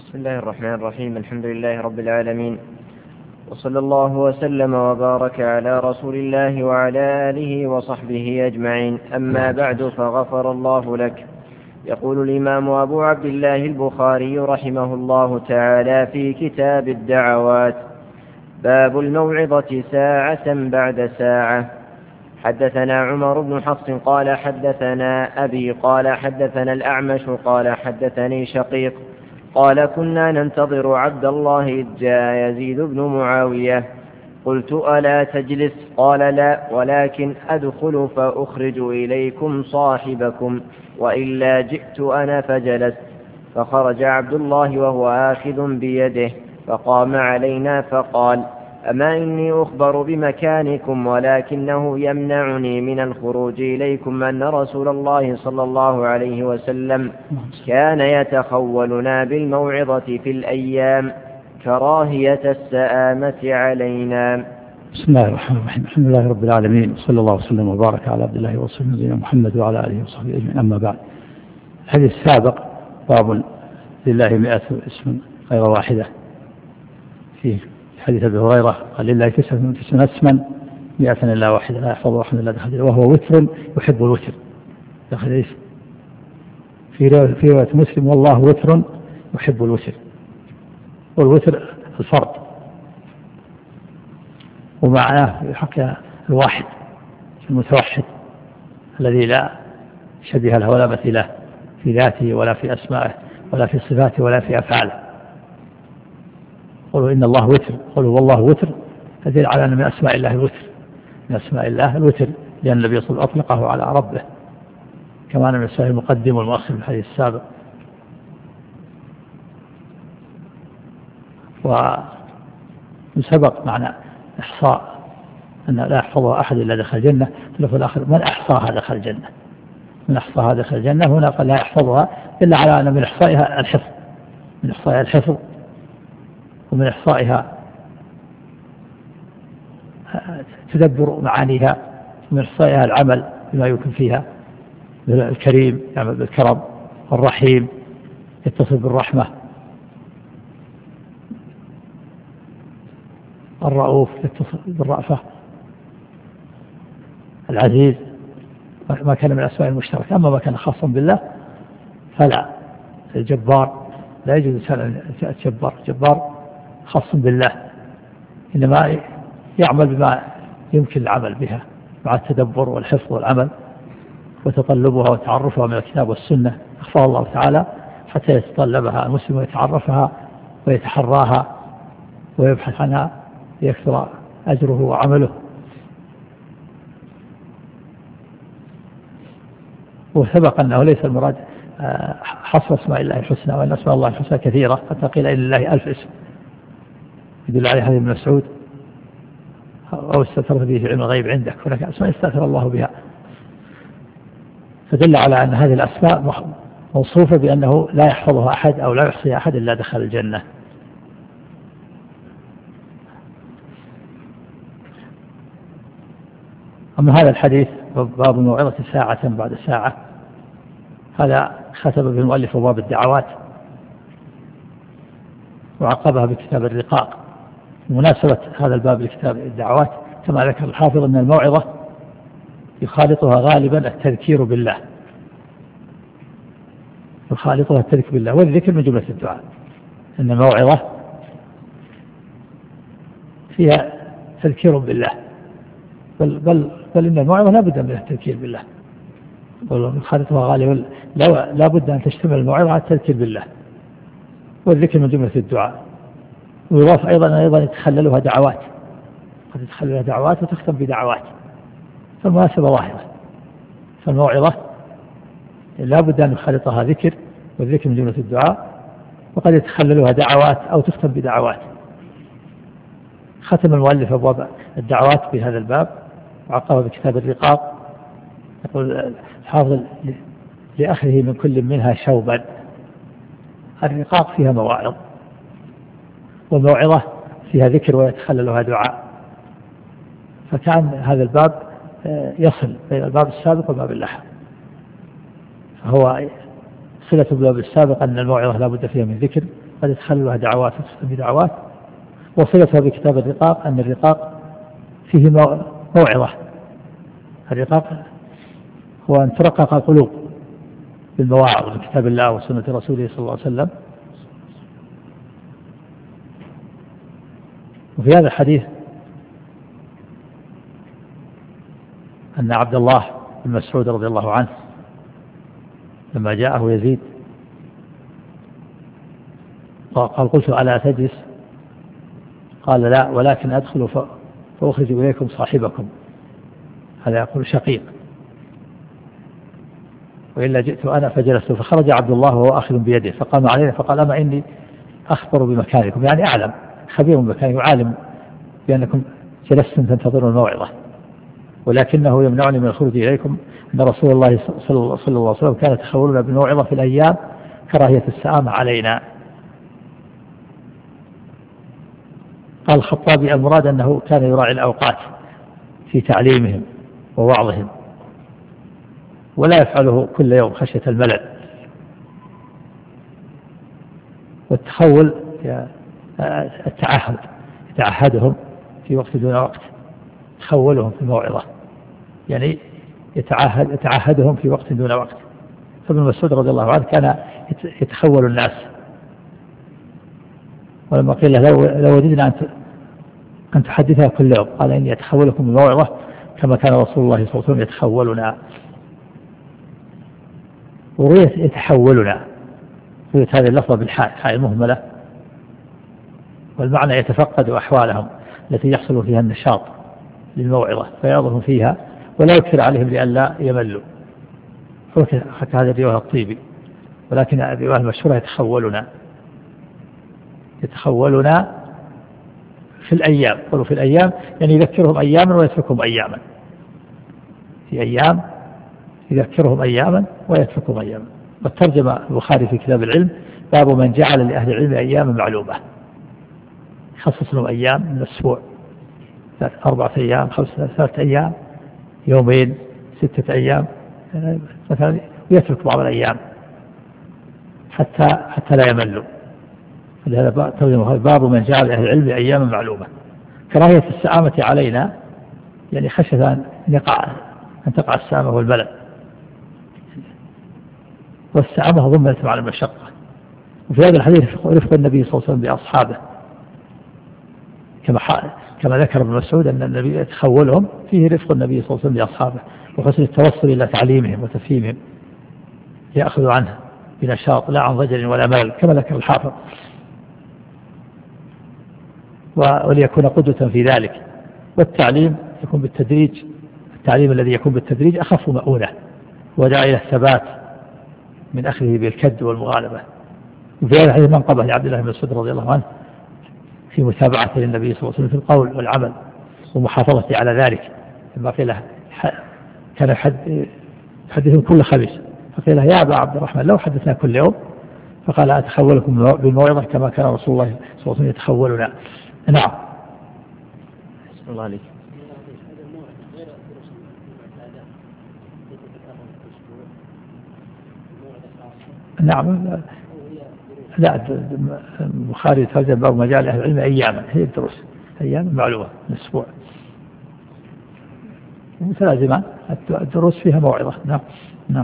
بسم الله الرحمن الرحيم. الحمد لله رب العالمين، وصلى الله وسلم وبارك على رسول الله وعلى آله وصحبه أجمعين. أما بعد، فغفر الله لك. يقول الإمام أبو عبد الله البخاري رحمه الله تعالى في كتاب الدعوات: باب الموعظة ساعة بعد ساعة. حدثنا عمر بن حفص قال حدثنا أبي قال حدثنا الأعمش قال حدثني شقيق قال كنا ننتظر عبد الله إذ جاء يزيد بن معاوية. قلت: ألا تجلس؟ قال: لا، ولكن أدخل فأخرج إليكم صاحبكم، وإلا جئت أنا فجلست. فخرج عبد الله وهو آخذ بيده، فقام علينا فقال: أما إني أخبر بمكانكم، ولكنه يمنعني من الخروج إليكم أن رسول الله صلى الله عليه وسلم كان يتخولنا بالموعظة في الأيام كراهية السآمة علينا. بسم الله الرحمن الرحيم. الحمد لله رب العالمين، صلى الله وسلم وبارك على عبد الله ورسوله نبينا محمد وعلى آله وصحبه أجمعين. أما بعد، الحديث السابق باب لله 100 اسم غير واحدة. في حديث أبي هريرة قال: لله 99 اسما 100 إلا واحدة لا يحفظ أحد إلا دخل، وهو وتر يحب الوتر. في رواية مسلم: والله وتر يحب الوتر. والوتر الفرد، ومعناه يحق الواحد المتوحد الذي لا شبيه له ولا مثيل له في ذاته ولا في أسمائه ولا في صفاته ولا في أفعاله. قولوا إن الله وتر، قولوا والله وتر، هذه على أن من أسماء الله الوتر، من أسماء الله الوتر، لأن النبي صلى الله عليه وسلم أطلقه على ربه، كما أن من أسماء المقدم والمؤخر في الحديث السابق. وسبق معنى إحصاء أن لا يحفظها أحد إلا دخل الجنة. في الآخر: من أحصاها دخل الجنة، من أحصاها دخل الجنة. هنا قال: لا يحفظها إلا على أن من إحصائها الحفظ، من إحصائها الحفظ، ومن إحصائها تدبر معانيها، ومن إحصائها العمل بما يكون فيها. الكريم يعمل بالكرم، الرحيم يتصل بالرحمة، الرؤوف يتصل بالرأفة، العزيز ما كان من الأسماء المشتركة. أما ما كان خاصا بالله فلا. الجبار لا يجوز أن يتجبر، جبار خاص بالله، إنما يعمل بما يمكن العمل بها مع التدبر والحفظ والعمل وتطلبها وتعرفها من الكتاب والسنة. أخفاها الله تعالى حتى يتطلبها المسلم ويتعرفها ويتحراها ويبحث عنها ليكثر أجره وعمله. وسبق أنه ليس المراد حصر اسماء الله الحسنى، وأن اسماء الله الحسنى كثيرة، حتى قيل إن لله 1000 اسم يدل عليه حديث ابن مسعود: أو استأثرت به في علم الغيب عندك. هناك أسماء استأثر الله بها، فدل على أن هذه الأسماء موصوفة بأنه لا يحفظها أحد أو لا يحصيها أحد إلا دخل الجنة. أما هذا الحديث باب موعظة ساعة بعد ساعة، هذا ختم به المؤلف باب الدعوات وعقبها بكتاب الرقاق. مناسبة هذا الباب لكتاب الدعوات كما ذكر الحافظ أن الموعظة يخالطها غالبا التذكير بالله، يخالطها التذكير بالله، والذكر من جملة الدعاء. أن الموعظة فيها تذكير بالله، بل إن الموعظة لا بد من التذكير بالله، يخالطها غالبا لا بد أن تشتمل الموعظة على التذكير بالله، والذكر من جملة الدعاء. ويضاف أيضا يتخللها دعوات، قد يتخللها دعوات وتختم بدعوات، فالمناسبة ظاهرة. فالموعظة لا بد أن يخالطها ذكر، والذكر من جملة الدعاء، وقد يتخللها دعوات أو تختم بدعوات. ختم المؤلف أبواب الدعوات في هذا الباب وعقبه بكتاب الرقاق. يقول الحافظ: لأخذه من كل منها شوبا. الرقاق فيها مواعظ، والموعظة فيها ذكر ويتخللها دعاء، فكان هذا الباب يصل بين الباب السابق والباب اللاحق. فهو صلة بالباب السابق أن الموعظة لا بد فيها من ذكر، قد يتخللها دعوات بدعوات. وصلتها بكتاب الرقاق أن الرقاق فيه موعظة. الرقاق هو أن ترقق القلوب بالمواعظ من كتاب الله وسنة رسوله صلى الله عليه وسلم. وفي هذا الحديث أن عبد الله بن مسعود رضي الله عنه لما جاءه يزيد قال قلت ألا تجلس؟ قال لا، ولكن أدخل فأخرج إليكم صاحبكم. هذا يقول شقيق، وإلا جئت أنا فجلست. فخرج عبد الله وهو آخذ بيده فقام علينا فقال أما إني أخبر بمكانكم، يعني أعلم، خبير بمكانكم، عالم بأنكم جلستم تنتظرون الموعظة، ولكنه يمنعني من الخروج إليكم أن رسول الله صلى الله عليه وسلم كان يتخولنا بالموعظة في الأيام كراهية السآمة علينا. قال الخطابي المراد أنه كان يراعي الأوقات في تعليمهم ووعظهم، ولا يفعله كل يوم خشية الملل. والتخول التعهد، يتعهدهم في وقت دون وقت، تخولهم في الموعظة، يعني يتعهدهم في وقت دون وقت. فابن مسعود رضي الله عنه كان يتخول الناس، ولما قيل له لو وجدنا أن تحدثها كل يوم قال إني أتخولكم الموعظة كما كان رسول الله صلى الله عليه وسلم يتخولنا. ورؤية يتحولنا، رؤية هذه اللفظة بالحاء، حاء المهملة، والمعنى يتفقد أحوالهم التي يحصل فيها النشاط للموعظة فيعظهم فيها ولا يكثر عليهم لئلا يملوا. حتى هذا الرواية الطيبي، ولكن الرواية المشهورة يتخولنا في الأيام. قالوا في الأيام يعني يذكرهم أياما ويتركهم أياما، في أيام يذكرهم أياما ويتركهم أياما. والترجمة البخاري في كتاب العلم باب من جعل لأهل العلم أياما معلومة، يخصص لهم أيام من الأسبوع، 4 أيام، 3 أيام، يومين، 6 أيام مثلا، ويترك بعض الأيام حتى لا يملوا. لهذا باب من جعل أهل العلم أياما معلومة. كراهية السآمة علينا يعني خشية أن تقع السآمة والبلد، والسآمة ضمنت مع المشقة. وفي هذا الحديث رفق النبي صلى الله عليه وسلم بأصحابه، كما ذكر ابن مسعود أن النبي يتخولهم، فيه رفق النبي صلى الله عليه وسلم بأصحابه وحسن التوصل إلى تعليمهم وتفهيمهم، يأخذ عنه بنشاط لا عن ضجر ولا ملل كما ذكر الحافظ. وليكون قدوة في ذلك. والتعليم يكون بالتدريج، التعليم الذي يكون بالتدريج أخف مؤونة وداعي إلى الثبات من أخذه بالكد والمغالبة. وفي هذا الحديث منقبة لعبد الله بن مسعود رضي الله عنه في متابعته للنبي صلى الله عليه وسلم في القول والعمل ومحافظته على ذلك. لما قيل له كان يحدثهم كل خميس، فقيل له يا أبا عبد الرحمن لو حدثنا كل يوم، فقال أتخولكم بالموعظة كما كان رسول الله صلى الله عليه وسلم يتخولنا. نعم. الله عليك. نعم. لا، البخاري ترجم باب مجال أهل العلم أياما، هي الدروس أيام معلومة الأسبوع متلازمة، الدروس فيها موعظة. نعم نعم.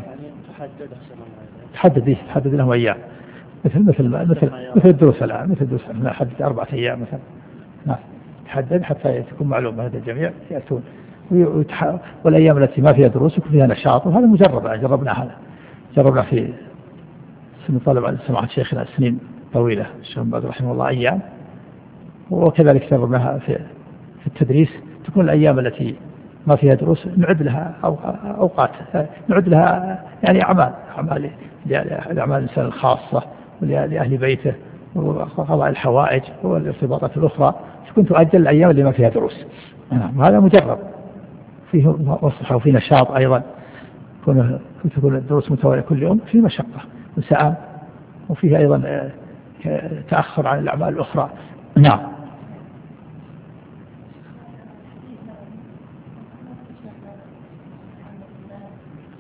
تحدد لهم أيام، مثل الدروس الآن، مثل الدروس حدد 4 أيام مثلا. نعم، تحدد حتى تكون معلومة هذا الجميع يأتون. والأيام التي ما فيها دروس يكون فيها نشاط، وهذا مجرب، جربنا في سن طلب على سماحة شيخنا سنين طويلة الشيخ بعد رحمه الله أيام، وكذلك جربناها في التدريس. تكون الأيام التي ما فيها دروس نعد لها أوقات، نعد لها يعني أعمال لأعمال الإنسان الخاصة ولأهل بيته وقضاء الحوائج والارتباطات الأخرى، تكون تؤجل الأيام اللي ما فيها دروس. هذا مجرب، فيه مصلحة وفيه نشاط أيضا، تكون الدروس متوالية كل يوم، فيه مشقة وسآم، وفيه أيضا تأخر عن الأعمال الأخرى. نعم.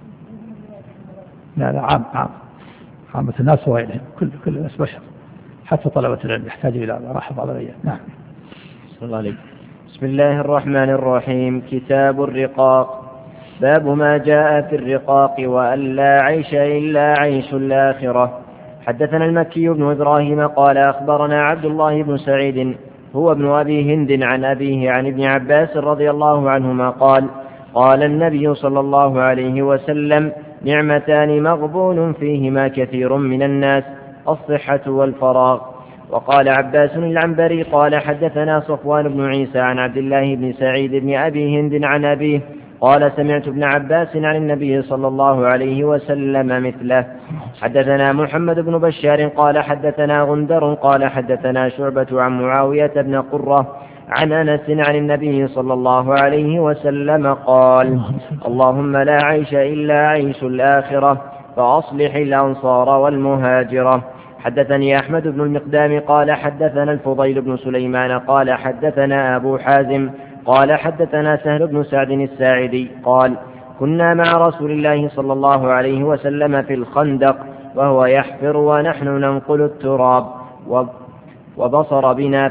لا عامة الناس وغيرهم، كل الناس بشر، حتى طلبة العلم يحتاج إلى راحة بعض الأيام. نعم. بسم الله عليك. بسم الله الرحمن الرحيم. كتاب الرقاق. باب ما جاء في الرقاق وأن لا عيش إلا عيش الآخرة. حدثنا المكي بن إبراهيم قال أخبرنا عبد الله بن سعيد هو ابن أبي هند عن أبيه عن ابن عباس رضي الله عنهما قال قال النبي صلى الله عليه وسلم نعمتان مغبون فيهما كثير من الناس الصحة والفراغ. وقال عباس العنبري قال حدثنا صفوان بن عيسى عن عبد الله بن سعيد بن أبي هند عن أبيه قال سمعت ابن عباس عن النبي صلى الله عليه وسلم مثله. حدثنا محمد بن بشار قال حدثنا غندر قال حدثنا شعبة عن معاوية بن قرة عن أنس عن النبي صلى الله عليه وسلم قال اللهم لا عيش إلا عيش الآخرة فأصلح الأنصار والمهاجرة. حدثني أحمد بن المقدام قال حدثنا الفضيل بن سليمان قال حدثنا أبو حازم قال حدثنا سهل بن سعد الساعدي قال كنا مع رسول الله صلى الله عليه وسلم في الخندق وهو يحفر ونحن ننقل التراب وبصر بنا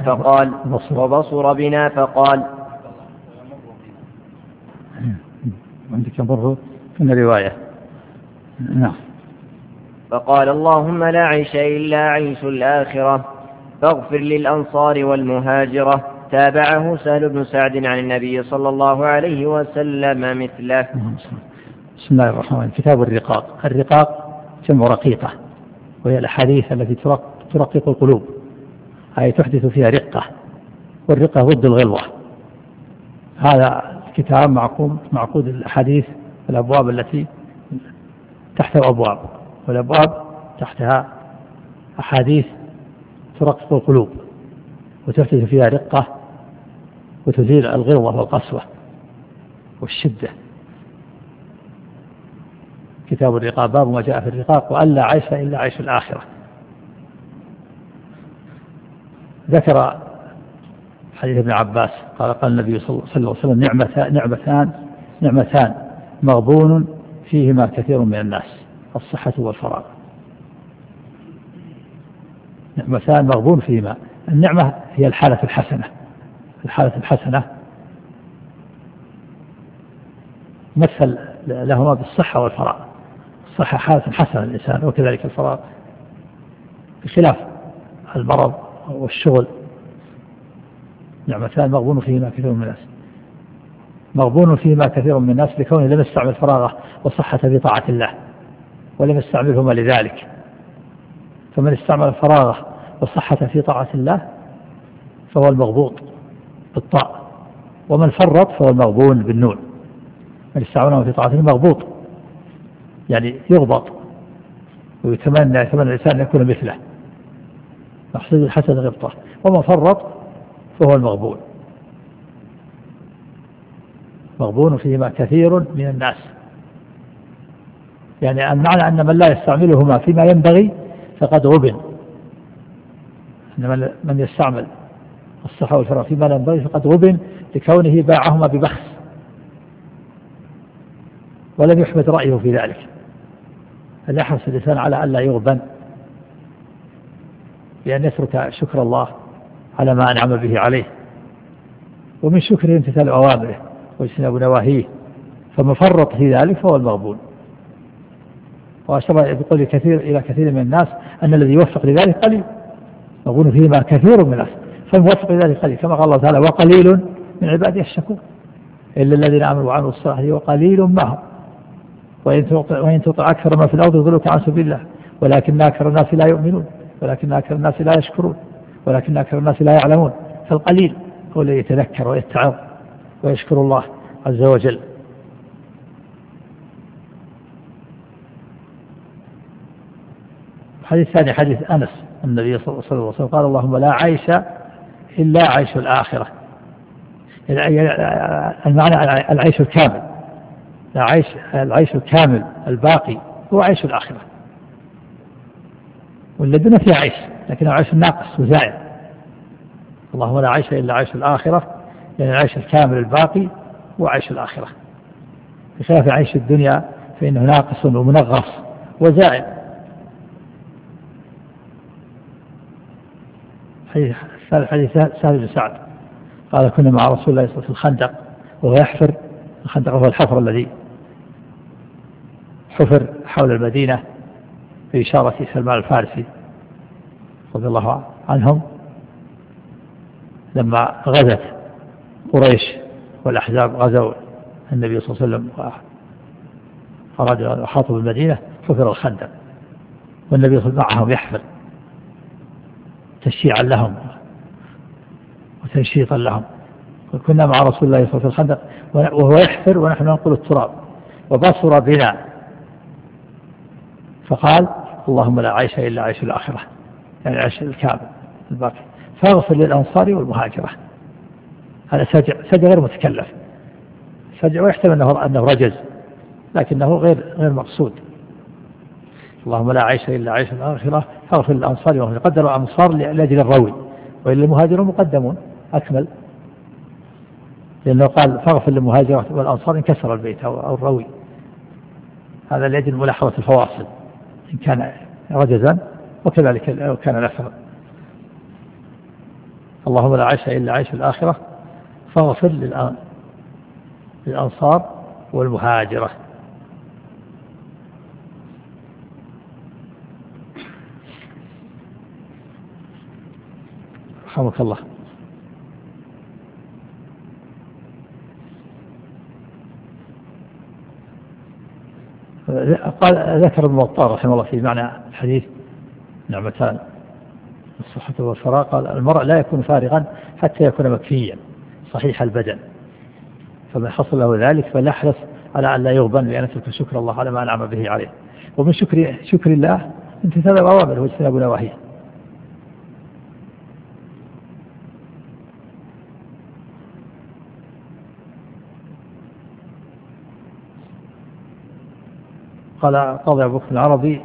فقال عندك يمر في الرواية. نعم. فقال اللهم لا عيش إلا عيش الآخرة فاغفر للأنصار والمهاجرة. تابعه سهل بن سعد عن النبي صلى الله عليه وسلم مثله. بسم الله الرحمن الرحيم. كتاب الرقاق. الرقاق جمع رقيقة وهي الأحاديث التي ترقق القلوب أي تحدث فيها رقة، والرقة ضد الغلظة. هذا الكتاب معقود الأحاديث الأبواب التي تحت أبواب، والأبواب تحتها أحاديث ترقق القلوب وتحدث فيها رقة وتزيل الغلظة والقسوة والشدة. كتاب الرقاق. باب ما جاء في الرقاق وأن لا عيش إلا عيش الآخرة. ذكر حديث ابن عباس قال النبي صلى الله عليه وسلم نعمتان مغبون فيهما كثير من الناس الصحة والفراغ. نعمتان مغبون فيهما. النعمة هي الحالة الحسنة مثل لهما بالصحة والفراغ. الصحة حالة حسنة الإنسان، وكذلك الفراغ، بخلاف المرض والشغل. نعمتان مغبون فيهما كثير من الناس. مغبون فيهما كثير من الناس لكونه لم يستعمل فراغه والصحة في طاعة الله ولم يستعملهما لذلك. فمن استعمل فراغه والصحة في طاعة الله فهو المغبوط بالطاعة، ومن فرط فهو المغبون بالنون. من استعملهما في طاعة الله مغبوط يعني يغبط ويتمنى الإنسان أن يكون مثله، مقصود الحسن غبطة. ومن فرط فهو المغبون. مغبون فيهما كثير من الناس، يعني المعنى أن من لا يستعملهما فيما ينبغي فقد غبن. أن من يستعمل الصحة والفراغ فيما لا ينبغي فقد غبن لكونه باعهما ببخس ولم يحمد رأيه في ذلك. فليحرص الإنسان على أن لا يغبن بأن يترك شكر الله على ما أنعم به عليه، ومن شكره امتثال أوامره واجتناب نواهيه. فمن فرط في ذلك فهو المغبون. وأشار بقول إلى كثير من الناس أن الذي يوفق لذلك قليل. مغبون فيهما كثير من الناس فالموفق لذلك قليل، كما قال الله تعالى وقليل من عبادي الشكور إلا الذين آمنوا وعملوا الصالحات وقليل ما هم وإن تطع أكثر ما في الأرض يضلوك عن سبيل الله ولكن أكثر الناس لا يؤمنون ولكن أكثر الناس لا يشكرون ولكن أكثر الناس لا يعلمون. فالقليل هو الذي يتذكر ويتعظ ويشكر الله عز وجل. الحديث الثاني حديث أنس النبي صلى الله عليه وسلم قال اللهم لا عيش إلا عيش الآخرة. المعنى العيش الكامل، العيش الكامل الباقي هو عيش الآخرة، والذين فيه عيش لكن العيش الناقص وزائد. اللهم لا عيش إلا عيش الآخرة، يعني العيش الكامل الباقي هو عيش الآخرة، بخلاف عيش الدنيا فإنه ناقص ومنغص وزائد. حديث سهل بن سعد قال كنا مع رسول الله صلى الله عليه وسلم في الخندق وهو يحفر. الخندق هو الحفر الذي حفر حول المدينة بإشارة سلمان الفارسي رضي الله عنهم لما غزت قريش والأحزاب غزوا النبي صلى الله عليه وسلم أراد يحاطوا بالمدينة حفر الخندق والنبي صلى الله عليه وسلم معهم يحفر تشييعا لهم وتنشيطا لهم. كنا مع رسول الله صلى الله عليه وسلم في الخندق وهو يحفر ونحن ننقل التراب وبصر بنا فقال اللهم لا عيش إلا عيش الآخرة يعني عيش الكامل الباقي فاغفر للأنصار والمهاجرة. هذا سجع غير متكلف سجع ويحتمل أنه رجز لكنه غير مقصود. اللهم لا عيش إلا عيش الآخرة فاغفر للأنصار والمهاجرة. قدروا الأنصار لأجل الروي وإلا المهاجرون مقدمون أكمل لأنه قال فاغفر للمهاجرة والأنصار إن كسر البيت أو الروي. هذا لأجل ملاحظة الفواصل إن كان رجزا وكذلك لو كان نفرا. اللهم لا عيش إلا عيش الآخرة فاغفر للأنصار والمهاجرة. رحمك الله. قال ذكر الموطأ رحمه الله في معنى الحديث نعمتان الصحة والفراغ قال المرء لا يكون فارغا حتى يكون مكفيا صحيح البدن فمن حصل له ذلك فليحرص على أن لا يغبن بأن يترك شكر الله على ما أنعم به عليه. ومن شكر الله امتثال أوامره واجتناب نواهيه. قال قاضي أبو بكر العربي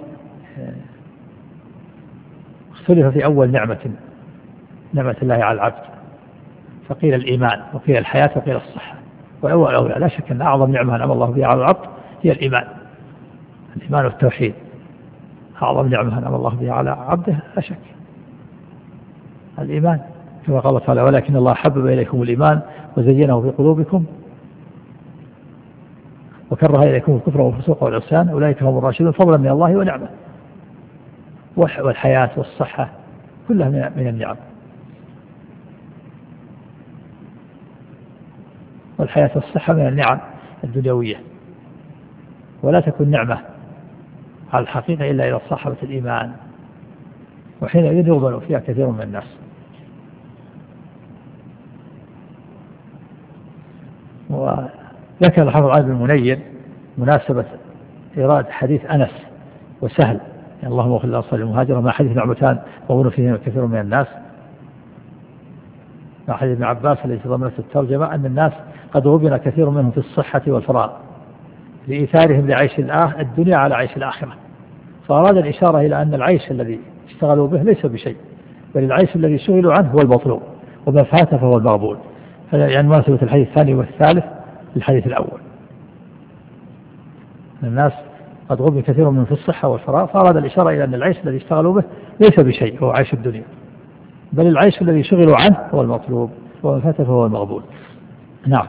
اختلف في أول نعمة الله على العبد فقيل الإيمان وقيل الحياة وقيل الصحة. والأول أولى لا شك أن أعظم نعمة أنعم الله بها على العبد هي الإيمان والتوحيد. أعظم نعمة أنعم الله بها على عبده لا شك الإيمان كما قال تعالى ولكن الله حبب إليكم الإيمان وزينه في قلوبكم وكره إليكم الكفر والفسوق والعصيان أولئك هم الراشدون فضلا من الله ونعمة. والحياة والصحة كلها من النعم. والحياة والصحة من النعم الدنيوية ولا تكون نعمة على الحقيقة إلا إذا صاحبت الإيمان وحينئذ يغبن فيها كثير من الناس. وذكر الحافظ علي بن المنير مناسبة إيراد حديث أنس وسهل يعني اللهم اغفر للأنصار والمهاجرة مع حديث نعمتان يغبن فيهما كثير من الناس مع حديث ابن عباس الذي ضمنته الترجمة أن الناس قد غبن كثير منهم في الصحة والفراغ لإيثارهم لعيش الدنيا على عيش الآخرة. فأراد الإشارة إلى أن العيش الذي اشتغلوا به ليس بشيء بل العيش الذي شغلوا عنه هو المطلوب وما فات فهو المقبول. يعني مناسبة الحديث الثاني والثالث للحديث الأول. الناس قد غبن كثير منهم في الصحة والفراغ فأراد الإشارة إلى أن العيش الذي اشتغلوا به ليس بشيء هو عيش الدنيا بل العيش الذي شغلوا عنه هو المطلوب وما فات فهو المقبول. نعم.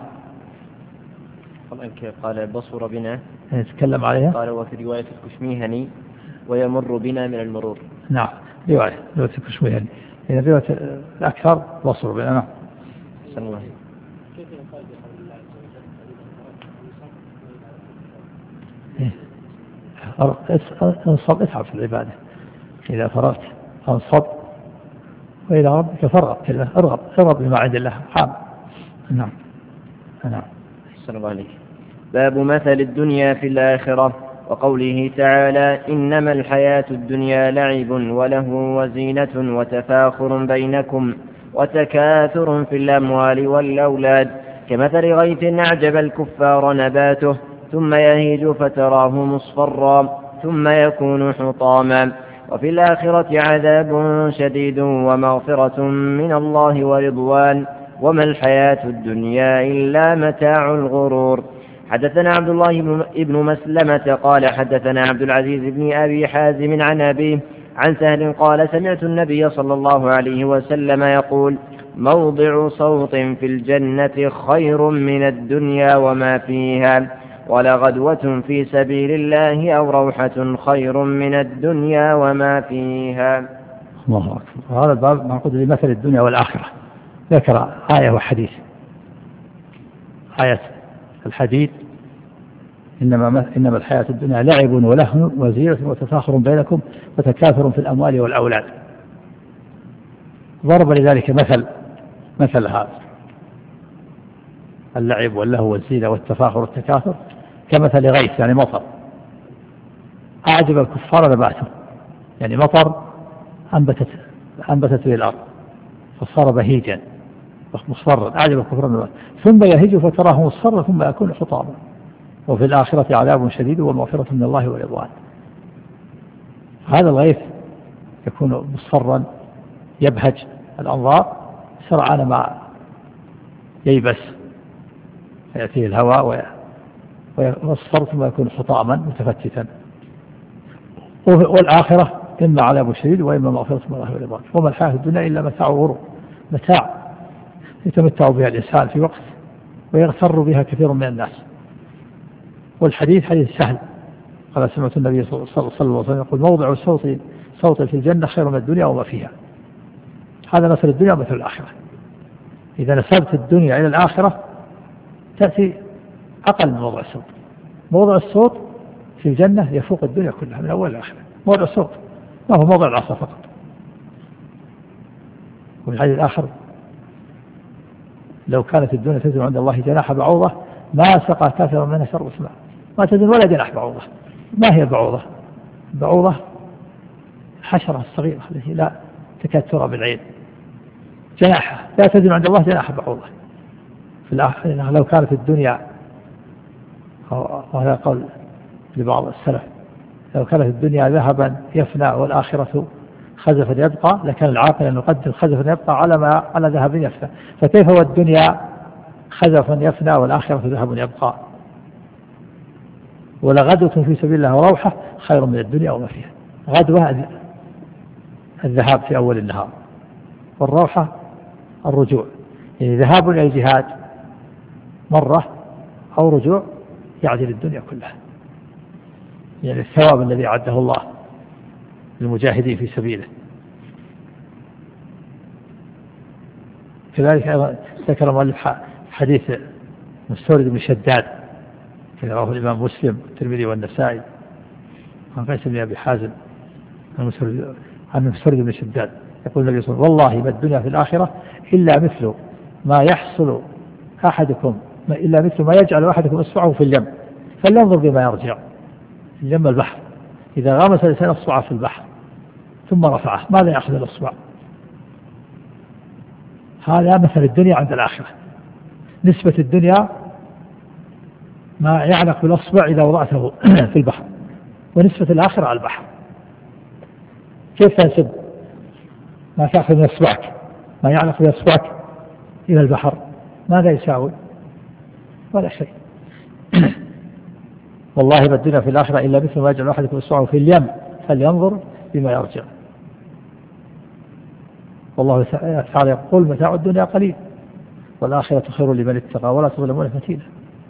قال بصر بنا نتكلم عليها. قال وفي رواية الكشميهني ويمر بنا من المرور. نعم رواية الكشميهني يعني الرواية الأكثر بصر بنا. نعم. أحسن الله. انصب اتعب في العبادة إذا فرغت انصب وإلى ربك فارغب كلمة ارغب بما عند الله حام. نعم. نعم. أحسن الله عليك. باب مثل الدنيا في الآخرة وقوله تعالى إنما الحياة الدنيا لعب وله وزينة وتفاخر بينكم وتكاثر في الأموال والأولاد كمثل غيث أعجب الكفار نباته ثم يهيج فتراه مصفرا ثم يكون حطاما وفي الآخرة عذاب شديد ومغفرة من الله ورضوان وما الحياة الدنيا إلا متاع الغرور. حدثنا عبد الله بن مسلمة قال حدثنا عبد العزيز بن أبي حازم عن أبيه عن سهل قال سمعت النبي صلى الله عليه وسلم يقول موضع صوت في الجنة خير من الدنيا وما فيها ولغدوة في سبيل الله أو روحة خير من الدنيا وما فيها. الله أكبر. هذا الباب معقود لمثل الدنيا والآخرة، ذكر آية وحديث. آية الحديث إنما الحياة الدنيا لعب ولهو وزينة وتفاخر بينكم وتكاثر في الأموال والأولاد. ضرب لذلك مثل هذا اللعب واللهو والزينة والتفاخر والتكاثر كمثل غيث، يعني مطر أعجب الكفار نباته، يعني مطر أنبتت به الأرض فصار بهيجا مصفرا أعجب الكفار نباته ثم يهج فتراه مصفرا ثم يكون حطاما وفي الآخرة عذاب شديد ومغفرة من الله ورضوان. هذا الغيث يكون مصفرا يبهج الأنظار سرعان ما ييبس فيأتيه الهواء ويصفر ثم يكون حطاما متفتتا. والآخرة إما عذاب شديد وإما مغفرة من الله ورضوان. وما الحياة الدنيا إلا متاع غرور، متاع يتمتع بها الإنسان في وقت ويغتر بها كثير من الناس. والحديث حديث سهل قال سمعت النبي صلى الله عليه وسلم يقول موضع صوت في الجنة خير من الدنيا وما فيها. هذا مثل الدنيا ومثل الآخرة. إذا نسبت الدنيا إلى الآخرة تأتي أقل من موضع الصوت. موضع الصوت في الجنة يفوق الدنيا كلها من أول لآخره. موضع الصوت ما هو موضع العصا فقط. وفي الحديث الآخر لو كانت الدنيا تزن عند الله جناح بعوضة ما سقى كافرا منها شرب اسماء. ما تزن ولا جناح بعوضة. ما هي البعوضة؟ البعوضة حشرة صغيرة التي لا تكاد ترى بالعين. جناحها لا تزن عند الله جناح بعوضة. في الآخر لو كانت الدنيا، وهذا قول لبعض السلف، لو كانت الدنيا ذهبا يفنى والآخرة خزفا يبقى لكان العاقل أن يقدم خزفا يبقى على ذهب يفنى. فكيف هو الدنيا خزفا يفنى والآخرة ذهب يبقى؟ ولغدوة في سبيل الله وروحة خير من الدنيا وما فيها. غدوة الذهاب في أول النهار والروحة الرجوع، يعني ذهاب إلى الجهاد مرة أو رجوع يعدل الدنيا كلها، يعني الثواب الذي أعده الله للمجاهدين في سبيله. كذلك أيضا ذكر مؤلف حديث مستورد بن شداد كما رواه الإمام مسلم والترمذي والنسائي عن قيس بن أبي حازم عن مستورد بن شداد يقول النبي صلى الله عليه وسلم والله ما الدنيا في الآخرة إلا مثل ما يحصل أحدكم إلا مثل ما يجعل أحدكم إصبعه في اليم فلينظر بما يرجع. اليم البحر، إذا غمس الإنسان إصبعه في البحر ثم رفعه ماذا يأخذ الإصبع؟ هذا مثل الدنيا عند الآخرة. نسبة الدنيا ما يعلق بالأصبع إذا وضعته في البحر، ونسبة الآخرة على البحر. كيف تنسب ما تأخذ من إصبعك، ما يعلق بإصبعك إلى البحر، ماذا يساوي؟ ولا شيء. والله ما الدنيا في الآخرة إلا مثل ما يجعل أحدكم إصبعه في اليم فلينظر بما يرجع. والله تعالى يقول متاع الدنيا قليل والآخرة خير لمن اتقى ولا تظلمون فتيلا.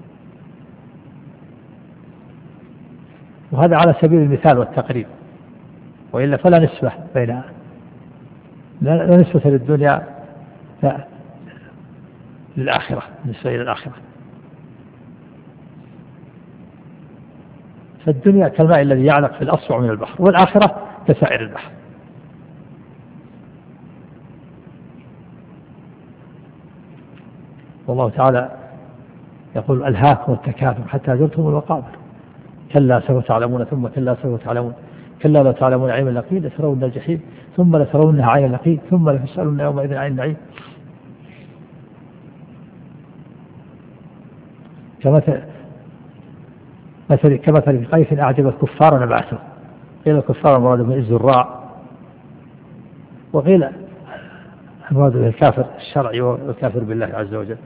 وهذا على سبيل المثال والتقريب، وإلا فلا نسبة بينها، لا نسبة للدنيا للآخرة، نسبة إلى الآخرة. فالدنيا كالماء الذي يعلق في الأصبع من البحر، والآخرة كسائر البحر. والله تعالى يقول ألهاكم التكاثر حتى زرتم المقابر كلا سوف تعلمون ثم كلا سوف تعلمون كلا لا تعلمون عين اليقين لترون الجحيم ثم لترونها عين اليقين ثم لتسألون يومئذ عن النعيم. كمثل قيس أعجب الكفار نباته. قيل الكفار المراد به الزراع، وقيل المراد به الكافر الشرعي والكافر بالله عز وجل.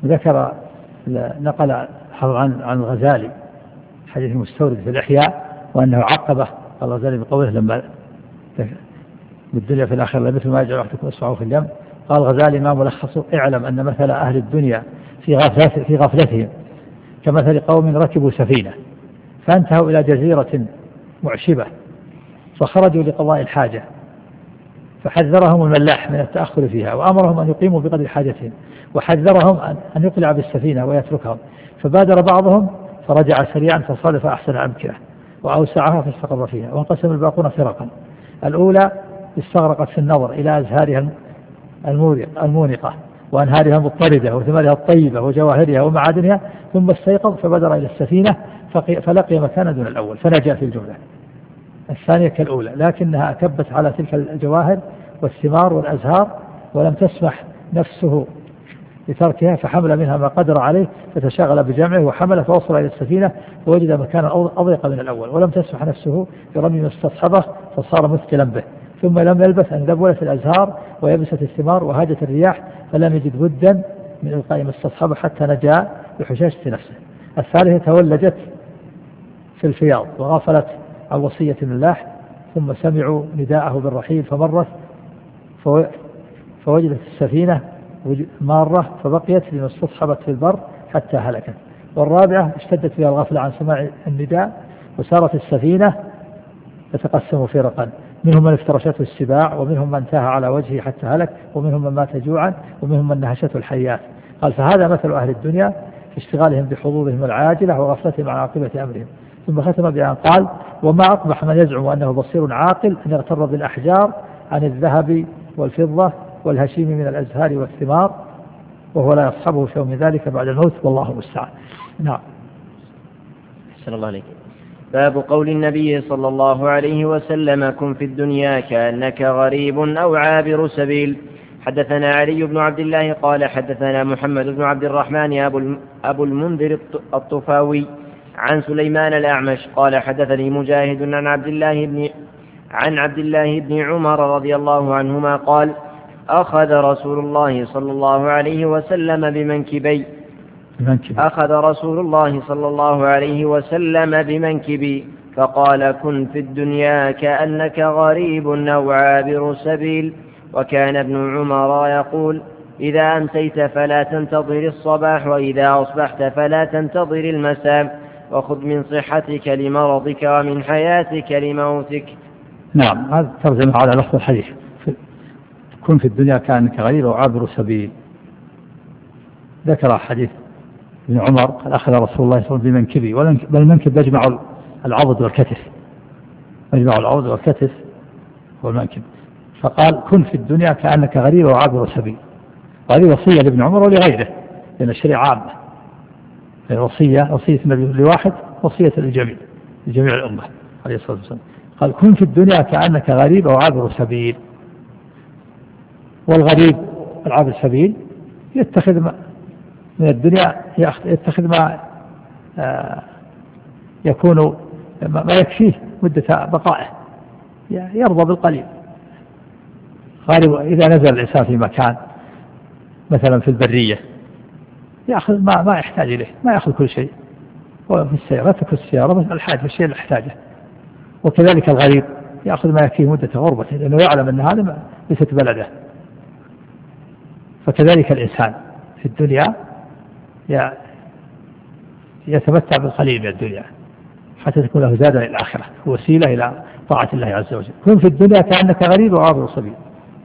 ذكر نقل عن الغزالي حديث المستورد في الإحياء وأنه عقبه الغزالي بقوله لما بالدنيا في الآخرة مثل ما يجعل أحدكم إصبعه في اليم. قال الغزالي ما ملخصه: اعلم أن مثل أهل الدنيا في غفلتهم كمثل قوم ركبوا سفينة فانتهوا إلى جزيرة معشبة فخرجوا لقضاء الحاجة فحذرهم الملاح من التأخر فيها وأمرهم أن يقيموا بقدر حاجتهم وحذرهم أن يقلع بالسفينة ويتركهم، فبادر بعضهم فرجع سريعا فصادف أحسن أمكنة وأوسعها فاستقر فيها، وانقسم الباقون فرقا: الأولى استغرقت في النظر إلى أزهارها المونقة وأنهارها المضطردة وثمارها الطيبة وجواهرها ومعادنها، ثم استيقظ فبدر إلى السفينة فلقي مكانا دون الأول فنجا في الجملة. الثانية كالأولى لكنها أكبت على تلك الجواهر والثمار والأزهار ولم تسمح نفسه بتركها فحمل منها ما قدر عليه فتشغل بجمعه وحمل فوصل إلى السفينة فوجد مكانا أضيق من الأول ولم تسمح نفسه برمي ما استصحبه فصار مثقلا به، ثم لم يلبث أن ذبلت الأزهار ويبست الثمار وهاجت الرياح فلم يجد بدا من إلقاء ما استصحبه حتى نجا بحشاشة نفسه. الثالثة تولجت في الفياض وغفلت عن وصية الملاح ثم سمعوا نداءه بالرحيل فمرت فوجدت السفينة مارة فبقيت لما استصحبت في البر حتى هلكت. والرابعة اشتدت فيها الغفلة عن سماع النداء وسارت السفينة تتقسم فرقا: منهم من افترشته السباع ومنهم من تاه على وجهه حتى هلك ومنهم من مات جوعا ومنهم من نهشته الحيات. قال: فهذا مثل أهل الدنيا في اشتغالهم بحظوظهم العاجلة وغفلتهم عن عاقبة أمرهم. ثم ختم بأن قال: وما أقبح من يزعم أنه بصير عاقل أن يغتر بالأحجار عن الذهب والفضة والهشيم من الأزهار والثمار وهو لا يصحبه شيء من ذلك بعد الموت والله المستعان. نعم. أحسن الله عليك. باب قول النبي صلى الله عليه وسلم: كن في الدنيا كأنك غريب أو عابر سبيل. حدثنا علي بن عبد الله قال حدثنا محمد بن عبد الرحمن أبو المنذر الطفاوي عن سليمان الأعمش قال حدثني مجاهد عن عبد الله بن عمر رضي الله عنهما قال: أخذ رسول الله صلى الله عليه وسلم بمنكبي فقال: كن في الدنيا كأنك غريب أو عابر سبيل. وكان ابن عمر يقول: إذا أمسيت فلا تنتظر الصباح وإذا أصبحت فلا تنتظر المساء، وخذ من صحتك لمرضك ومن حياتك لموتك. نعم. هذا ترجمة على لفظ الحديث: كن في الدنيا كأنك غريب أو عابر سبيل. ذكر حديث ابن عمر قال: أخذ رسول الله صلى الله عليه وسلم بمنكبي، بل المنكب يجمع العضد والكتف والمنكب، فقال: كن في الدنيا كأنك غريب أو عابر سبيل. وهذه وصية لابن عمر ولغيره لأن الشريعة عامة، وصية النبي لواحد وصية لجميع الأمة عليه الصلاة والسلام. قال: كن في الدنيا كأنك غريب أو عابر سبيل. والغريب العابر سبيل يتخذ من الدنيا يتخذ ما يكون ما يكفيه مدة بقائه، يرضى بالقليل. غالب إذا نزل الإنسان في مكان مثلا في البرية يأخذ ما يحتاج إليه، ما يأخذ كل شيء، وفي السيارة تكون السيارة بس الحاجة الشيء اللي يحتاجه. وكذلك الغريب يأخذ ما يكفيه مدة غربته لأنه يعلم أن هذا ليست بلده. فكذلك الإنسان في الدنيا يتمتع بالقليل من الدنيا حتى تكون له زادا إلى الآخرة وسيلة إلى طاعة الله عز وجل. كن في الدنيا كأنك غريب وعابر سبيل،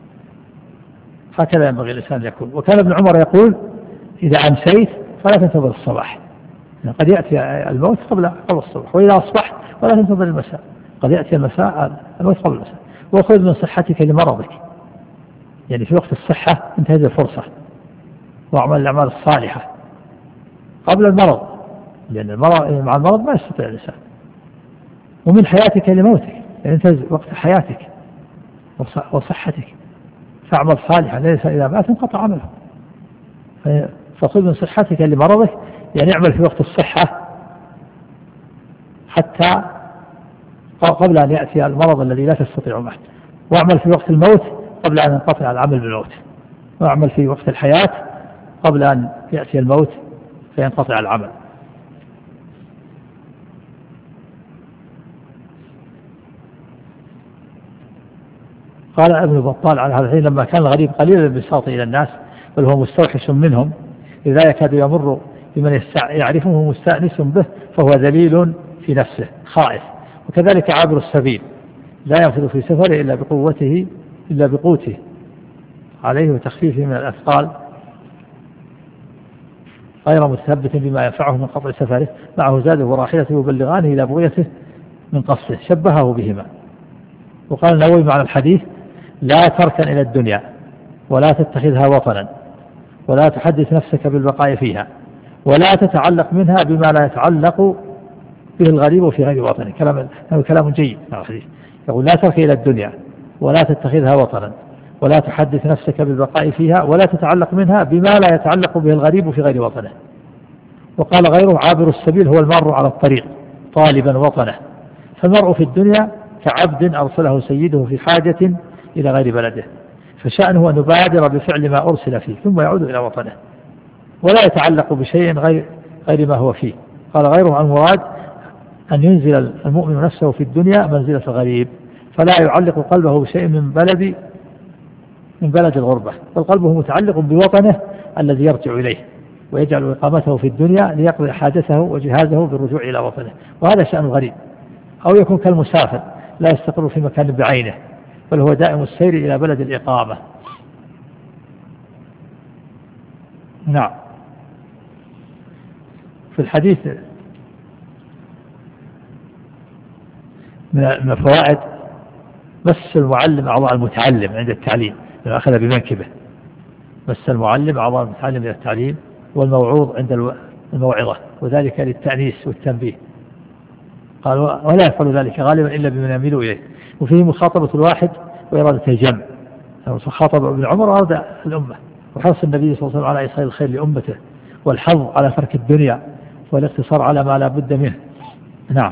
هكذا ينبغي الإنسان يكون. وكان ابن عمر يقول: إذا أمسيت فلا تنتظر الصباح، قد يأتي الموت قبل الصبح، وإذا أصبحت فلا تنتظر المساء، قد يأتي الموت قبل المساء. وخذ من صحتك لمرضك، يعني في وقت الصحة انتهز الفرصة واعمل الأعمال الصالحة قبل المرض، لأن مع المرض ما يستطيع الإنسان. ومن حياتك لموتك، يعني انتهز وقت حياتك وصحتك فاعمل صالحا ليس إذا مات انقطع عمله. فخذ من صحتك لمرضك، يعني اعمل في وقت الصحة حتى قبل أن يأتي المرض الذي لا تستطيع معه، واعمل في وقت الموت قبل أن ينقطع العمل بالموت، واعمل في وقت الحياة قبل أن يأتي الموت فينقطع العمل. قال ابن بطال على هذا الحين: لما كان الغريب قليل البساط إلى الناس بل هو مستوحش منهم إذا يكاد يمر بمن يعرفه مستأنس به فهو ذليل في نفسه خائف. وكذلك عابر السبيل لا ينفذ في سفره إلا بقوته عليه وتخفيفه من الأثقال غير متثبت بما ينفعه من قطع سفره معه زاده وراحلته يبلغانه إلى بغيته من قصده شبهه بهما. وقال النووي معنى الحديث: لا تركن إلى الدنيا ولا تتخذها وطنا ولا تحدث نفسك بالبقاء فيها ولا تتعلق منها بما لا يتعلق به الغريب في غير وطنه. كلام جيد. يقول: لا تركن إلى الدنيا ولا تتخذها وطنا ولا تحدث نفسك بالبقاء فيها ولا تتعلق منها بما لا يتعلق به الغريب في غير وطنه. وقال غيره: عابر السبيل هو المار على الطريق طالبا وطنه، فالمرء في الدنيا كعبد أرسله سيده في حاجة إلى غير بلده، فشأنه أن يبادر بفعل ما أرسل فيه ثم يعود إلى وطنه ولا يتعلق بشيء غير ما هو فيه. قال غيره: عن مراد أن ينزل المؤمن نفسه في الدنيا منزلة الغريب فلا يعلق قلبه بشيء من بلد الغربة، بل قلبه متعلق بوطنه الذي يرجع إليه ويجعل إقامته في الدنيا ليقضي حاجته وجهازه بالرجوع إلى وطنه. وهذا شأن الغريب. أو يكون كالمسافر لا يستقر في مكان بعينه بل هو دائم السير إلى بلد الإقامة. نعم. في الحديث من الفوائد مس المعلم أعضاء المتعلم عند التعليم، لأنه أخذ بمنكبه. مس المعلم أعضاء المتعلم عند التعليم والموعوظ عند الموعظة، وذلك للتأنيس والتنبيه. قال: ولا يفعل ذلك غالبا إلا بمن يميل إليه. وفيه مخاطبة الواحد وإرادة الجمع. خاطب ابن عمر أراد الأمة، وحرص النبي صلى الله عليه وسلم على إيصال الخير لأمته، والحظ على ترك الدنيا والاقتصار على ما لا بد منه. نعم.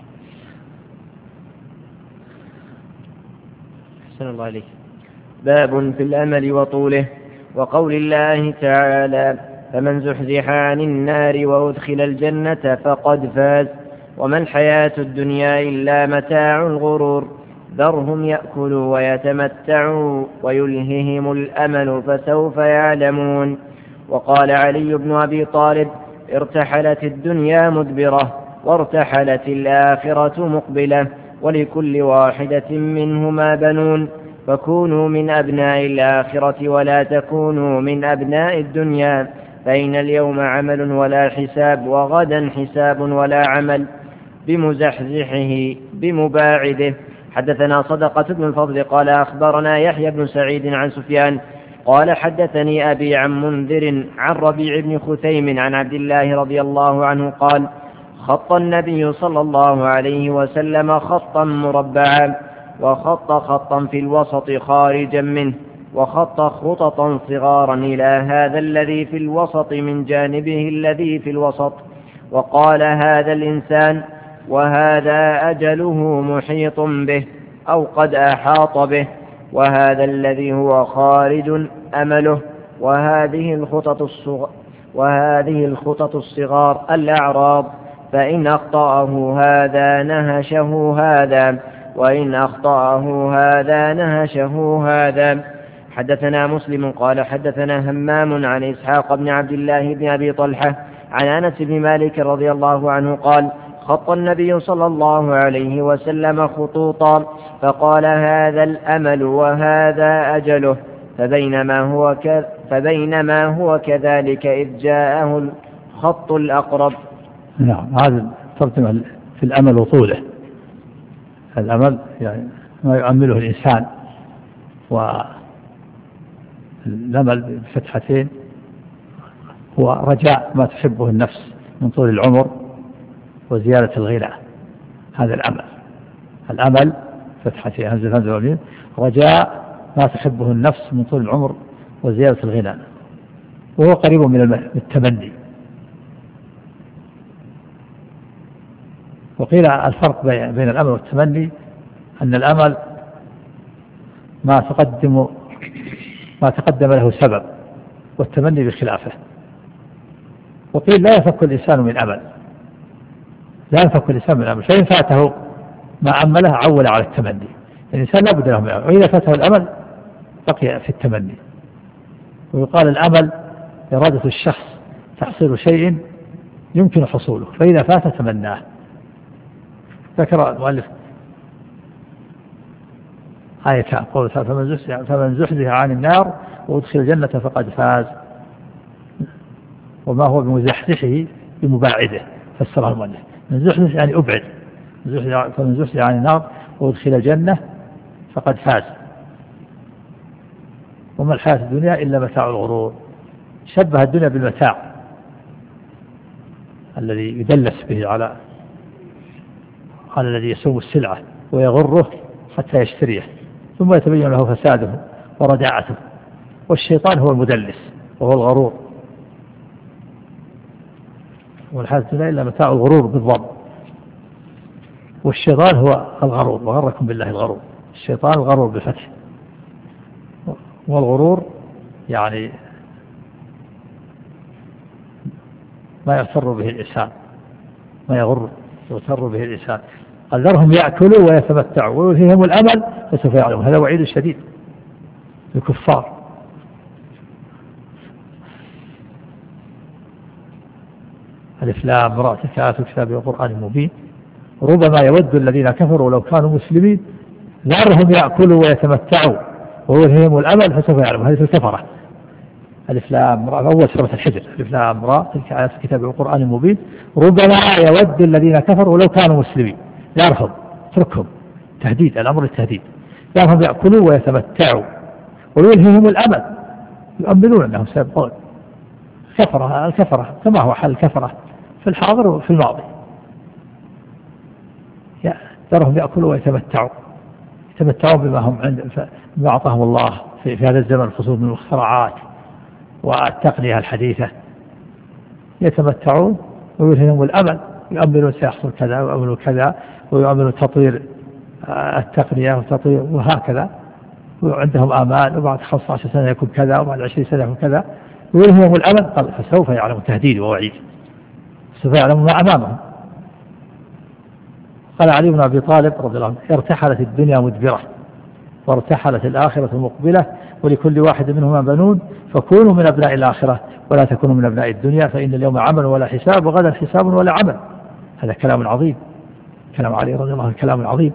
أحسن الله عليك. باب في الأمل وطوله. وقول الله تعالى: فمن زحزح عن النار وأدخل الجنة فقد فاز وما الحياة الدنيا إلا متاع الغرور ذرهم يأكلوا ويتمتعوا ويلههم الأمل فسوف يعلمون. وقال علي بن أبي طالب: ارتحلت الدنيا مدبرة وارتحلت الآخرة مقبلة ولكل واحدة منهما بنون فكونوا من أبناء الآخرة ولا تكونوا من أبناء الدنيا فإن اليوم عمل ولا حساب وغدا حساب ولا عمل بمزحزحه بمباعده. حدثنا صدقة بن الفضل قال أخبرنا يحيى بن سعيد عن سفيان قال حدثني أبي عن منذر عن ربيع بن خثيم عن عبد الله رضي الله عنه قال: خط النبي صلى الله عليه وسلم خطا مربعا وخط خطا في الوسط خارجا منه وخط خططا صغارا إلى هذا الذي في الوسط من جانبه الذي في الوسط وقال: هذا الإنسان وهذا أجله محيط به أو قد أحاط به وهذا الذي هو خارج أمله وهذه الخطط الصغار الأعراض فإن أخطأه هذا نهشه هذا وإن أخطأه هذا نهشه هذا. حدثنا مسلم قال حدثنا همام عن إسحاق بن عبد الله بن أبي طلحة عن أنس بن مالك رضي الله عنه قال: خط النبي صلى الله عليه وسلم خطوطا فقال: هذا الأمل وهذا أجله فبينما هو كذلك إذ جاءه الخط الأقرب. نعم. هذا ترجمة في الأمل وطوله. الأمل يعني ما يؤمله الإنسان، والأمل بفتحتين هو رجاء ما تحبه النفس من طول العمر وزيادة الغنى. هذا الأمل فتحتين همزة رجاء ما تحبه النفس من طول العمر وزيادة الغنى، وهو قريب من التمني. وقيل الفرق بين الأمل والتمني أن الأمل ما تقدم له سبب والتمني بخلافه. وقيل لا يفك الإنسان من أمل، لا يفك الإنسان من أمل، فإن فاته ما أمله عول على التمني. الإنسان لا بد له من أمل، وإذا فاته الأمل بقي في التمني. ويقال الأمل إرادة الشخص تحصيل شيء يمكن حصوله، فإذا فات تمناه. ذكر المؤلف آيتان، قول فمن زحزح عن النار وأدخل الجنة فقد فاز، وما هو بمزحزحه بمباعده، فسرها المؤلف. من زحزح يعني أبعد، فمن زحزح عن النار وأدخل الجنة فقد فاز. وما الحياة الدنيا إلا متاع الغرور. شبه الدنيا بالمتاع الذي يدلس به على الذي يسوم السلعة ويغره حتى يشتريه، ثم يتبين له فساده ورداعته. والشيطان هو المدلس وهو الغرور. والحياة الدنيا إلا متاع الغرور بالضبط. والشيطان هو الغرور، وغركم بالله الغرور. الشيطان الغرور بالفتح. والغرور يعني ما يغتر به الإنسان، ما يغتر به الإنسان. قال ذرهم يأكلوا ويتمتعوا ويلهيهم الأمل فسوف يعلمون. هذا وعيد شديد للكفار. ألف لام را تلك آيات الكتاب والقرآن مبين ربما يود الذين كفروا لو كانوا مسلمين ذرهم يأكلوا ويتمتعوا ويلهيهم الأمل فسوف يعلمون. هذه في الكفرة. ألف لام را أول سورة الحجر. ألف لام را تلك آيات الكتاب والقرآن المبين ربما يود الذين كفروا لو كانوا مسلمين. ذرهم اتركهم، تهديد، الأمر التهديد. ذرهم يأكلوا ويتمتعوا ويلهيهم الأمل، يؤمنون أنهم سيبقون. الكفرة كما هو حال الكفرة في الحاضر وفي الماضي. ذرهم يأكلوا ويتمتعوا، يتمتعون بما هم بما أعطاهم الله في هذا الزمن، خصوصا من المخترعات والتقنية الحديثة. يتمتعون ويلهيهم الأمل، يؤمنون سيحصل كذا ويؤمنون كذا، ويؤمنون تطوير التقنية وتطوير وهكذا، وعندهم آمال، وبعد 15 سنة يكون كذا، وبعد 20 سنة يكون كذا، ويلهيهم الأمل. قال فسوف يعلمون، تهديد ووعيد، سوف يعلمون ما أمامهم. قال علي بن أبي طالب رضي الله عنه ارتحلت الدنيا مدبرة وارتحلت الآخرة مقبلة ولكل واحد منهما بنون فكونوا من أبناء الآخرة ولا تكونوا من أبناء الدنيا فإن اليوم عمل ولا حساب وغدا حساب ولا عمل. هذا كلام عظيم، كلام علي رضي الله عنه كلام عظيم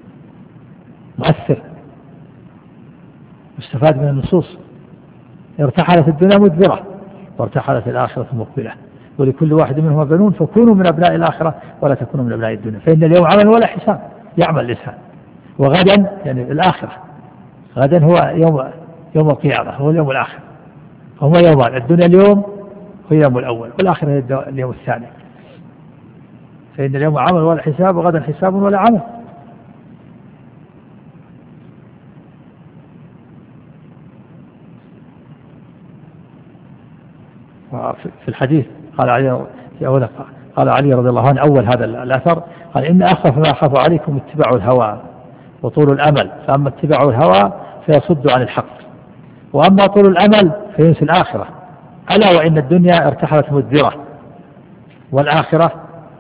مؤثر مستفاد من النصوص. ارتحلت الدنيا مدبرة وارتحلت الآخرة مقبلة ولكل واحد منهما بنون فكونوا من أبناء الآخرة ولا تكونوا من أبناء الدنيا فإن اليوم عمل ولا حساب، يعمل الإنسان. وغدا يعني الآخرة، غدا هو يوم القيامة، هو اليوم الآخر. هما يومان، الدنيا اليوم هو اليوم الأول والآخرة اليوم الثاني. فإن اليوم عمل ولا حساب وغدا حساب ولا عمل. في الحديث قال علي رضي الله عنه أول هذا الأثر قال إن أخف ما أخاف عليكم اتباع الهوى وطول الأمل، فأما اتباع الهوى فيصد عن الحق، وأما طول الأمل فينسي الآخرة. ألا وإن الدنيا ارتحلت مدبرة والآخرة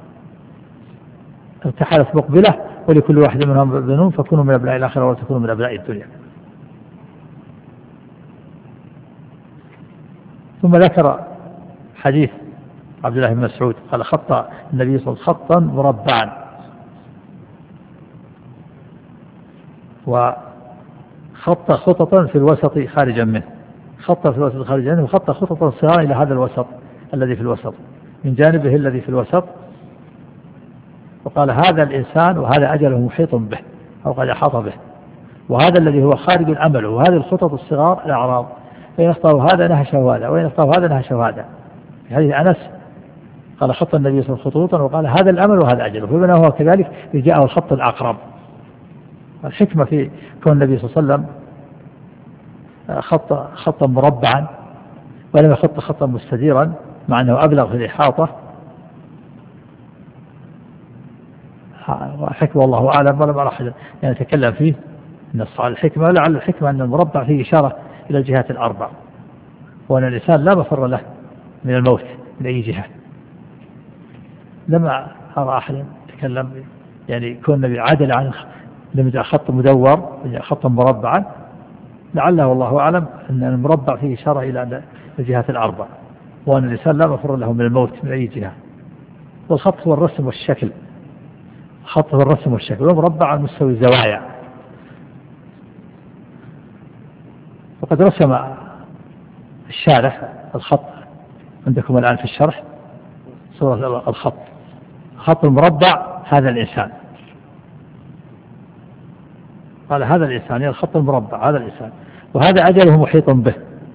ارتحلت مقبلة ولكل واحد منهم بنون فكونوا من أبناء الآخرة ولا تكونوا من أبناء الدنيا. ثم ذكر حديث عبد الله بن مسعود قال خط النبي صلى الله عليه وسلم خطا مربعا وخط خططا في الوسط خارجا منه، خط في الوسط خارجا منه وخط خططا صغارا إلى هذا الوسط الذي في الوسط من جانبه الذي في الوسط، وقال هذا الإنسان وهذا أجله محيط به أو قد أحاط به، وهذا الذي هو خارج الأمل، وهذه الخطط الصغار الأعراض، فإن اختاروا هذا نهشه هذا وإن اختاروا هذا نهشه هذا. في حديث أنس قال خط النبي صلى الله عليه وسلم خطوطا وقال هذا الأمل وهذا أجله، فبما هو كذلك جاءه الخط الأقرب. الحكمة في كون النبي صلى الله عليه وسلم خطا مربعا ولم يخط خطا مستديرا مع أنه أبلغ في الإحاطة، وحكمة والله أعلم ولم أرى أحد يعني يتكلم فيه نص على الحكمة. لعل الحكمة أن المربع فيه إشارة إلى الجهات الأربع، وأن الإنسان لا مفر له من الموت من أي جهة. لما أرى أحد يتكلم يعني كون النبي عدل عن لم يجعل خط مدور يجعل خطا مربعا، لعله والله أعلم أن المربع فيه إشارة إلى الجهات الأربع، وأن الإنسان لا مفر له من الموت من أي جهة. والخط هو الرسم والشكل، الخط هو الرسم والشكل، والمربع على مستوى الزوايا. وقد رسم الشارح الخط عندكم الآن في الشرح صورة الخط، خط المربع هذا الإنسان، قال هذا الإنسان يعني الخط المربع هذا الإنسان، وهذا أجله محيط به،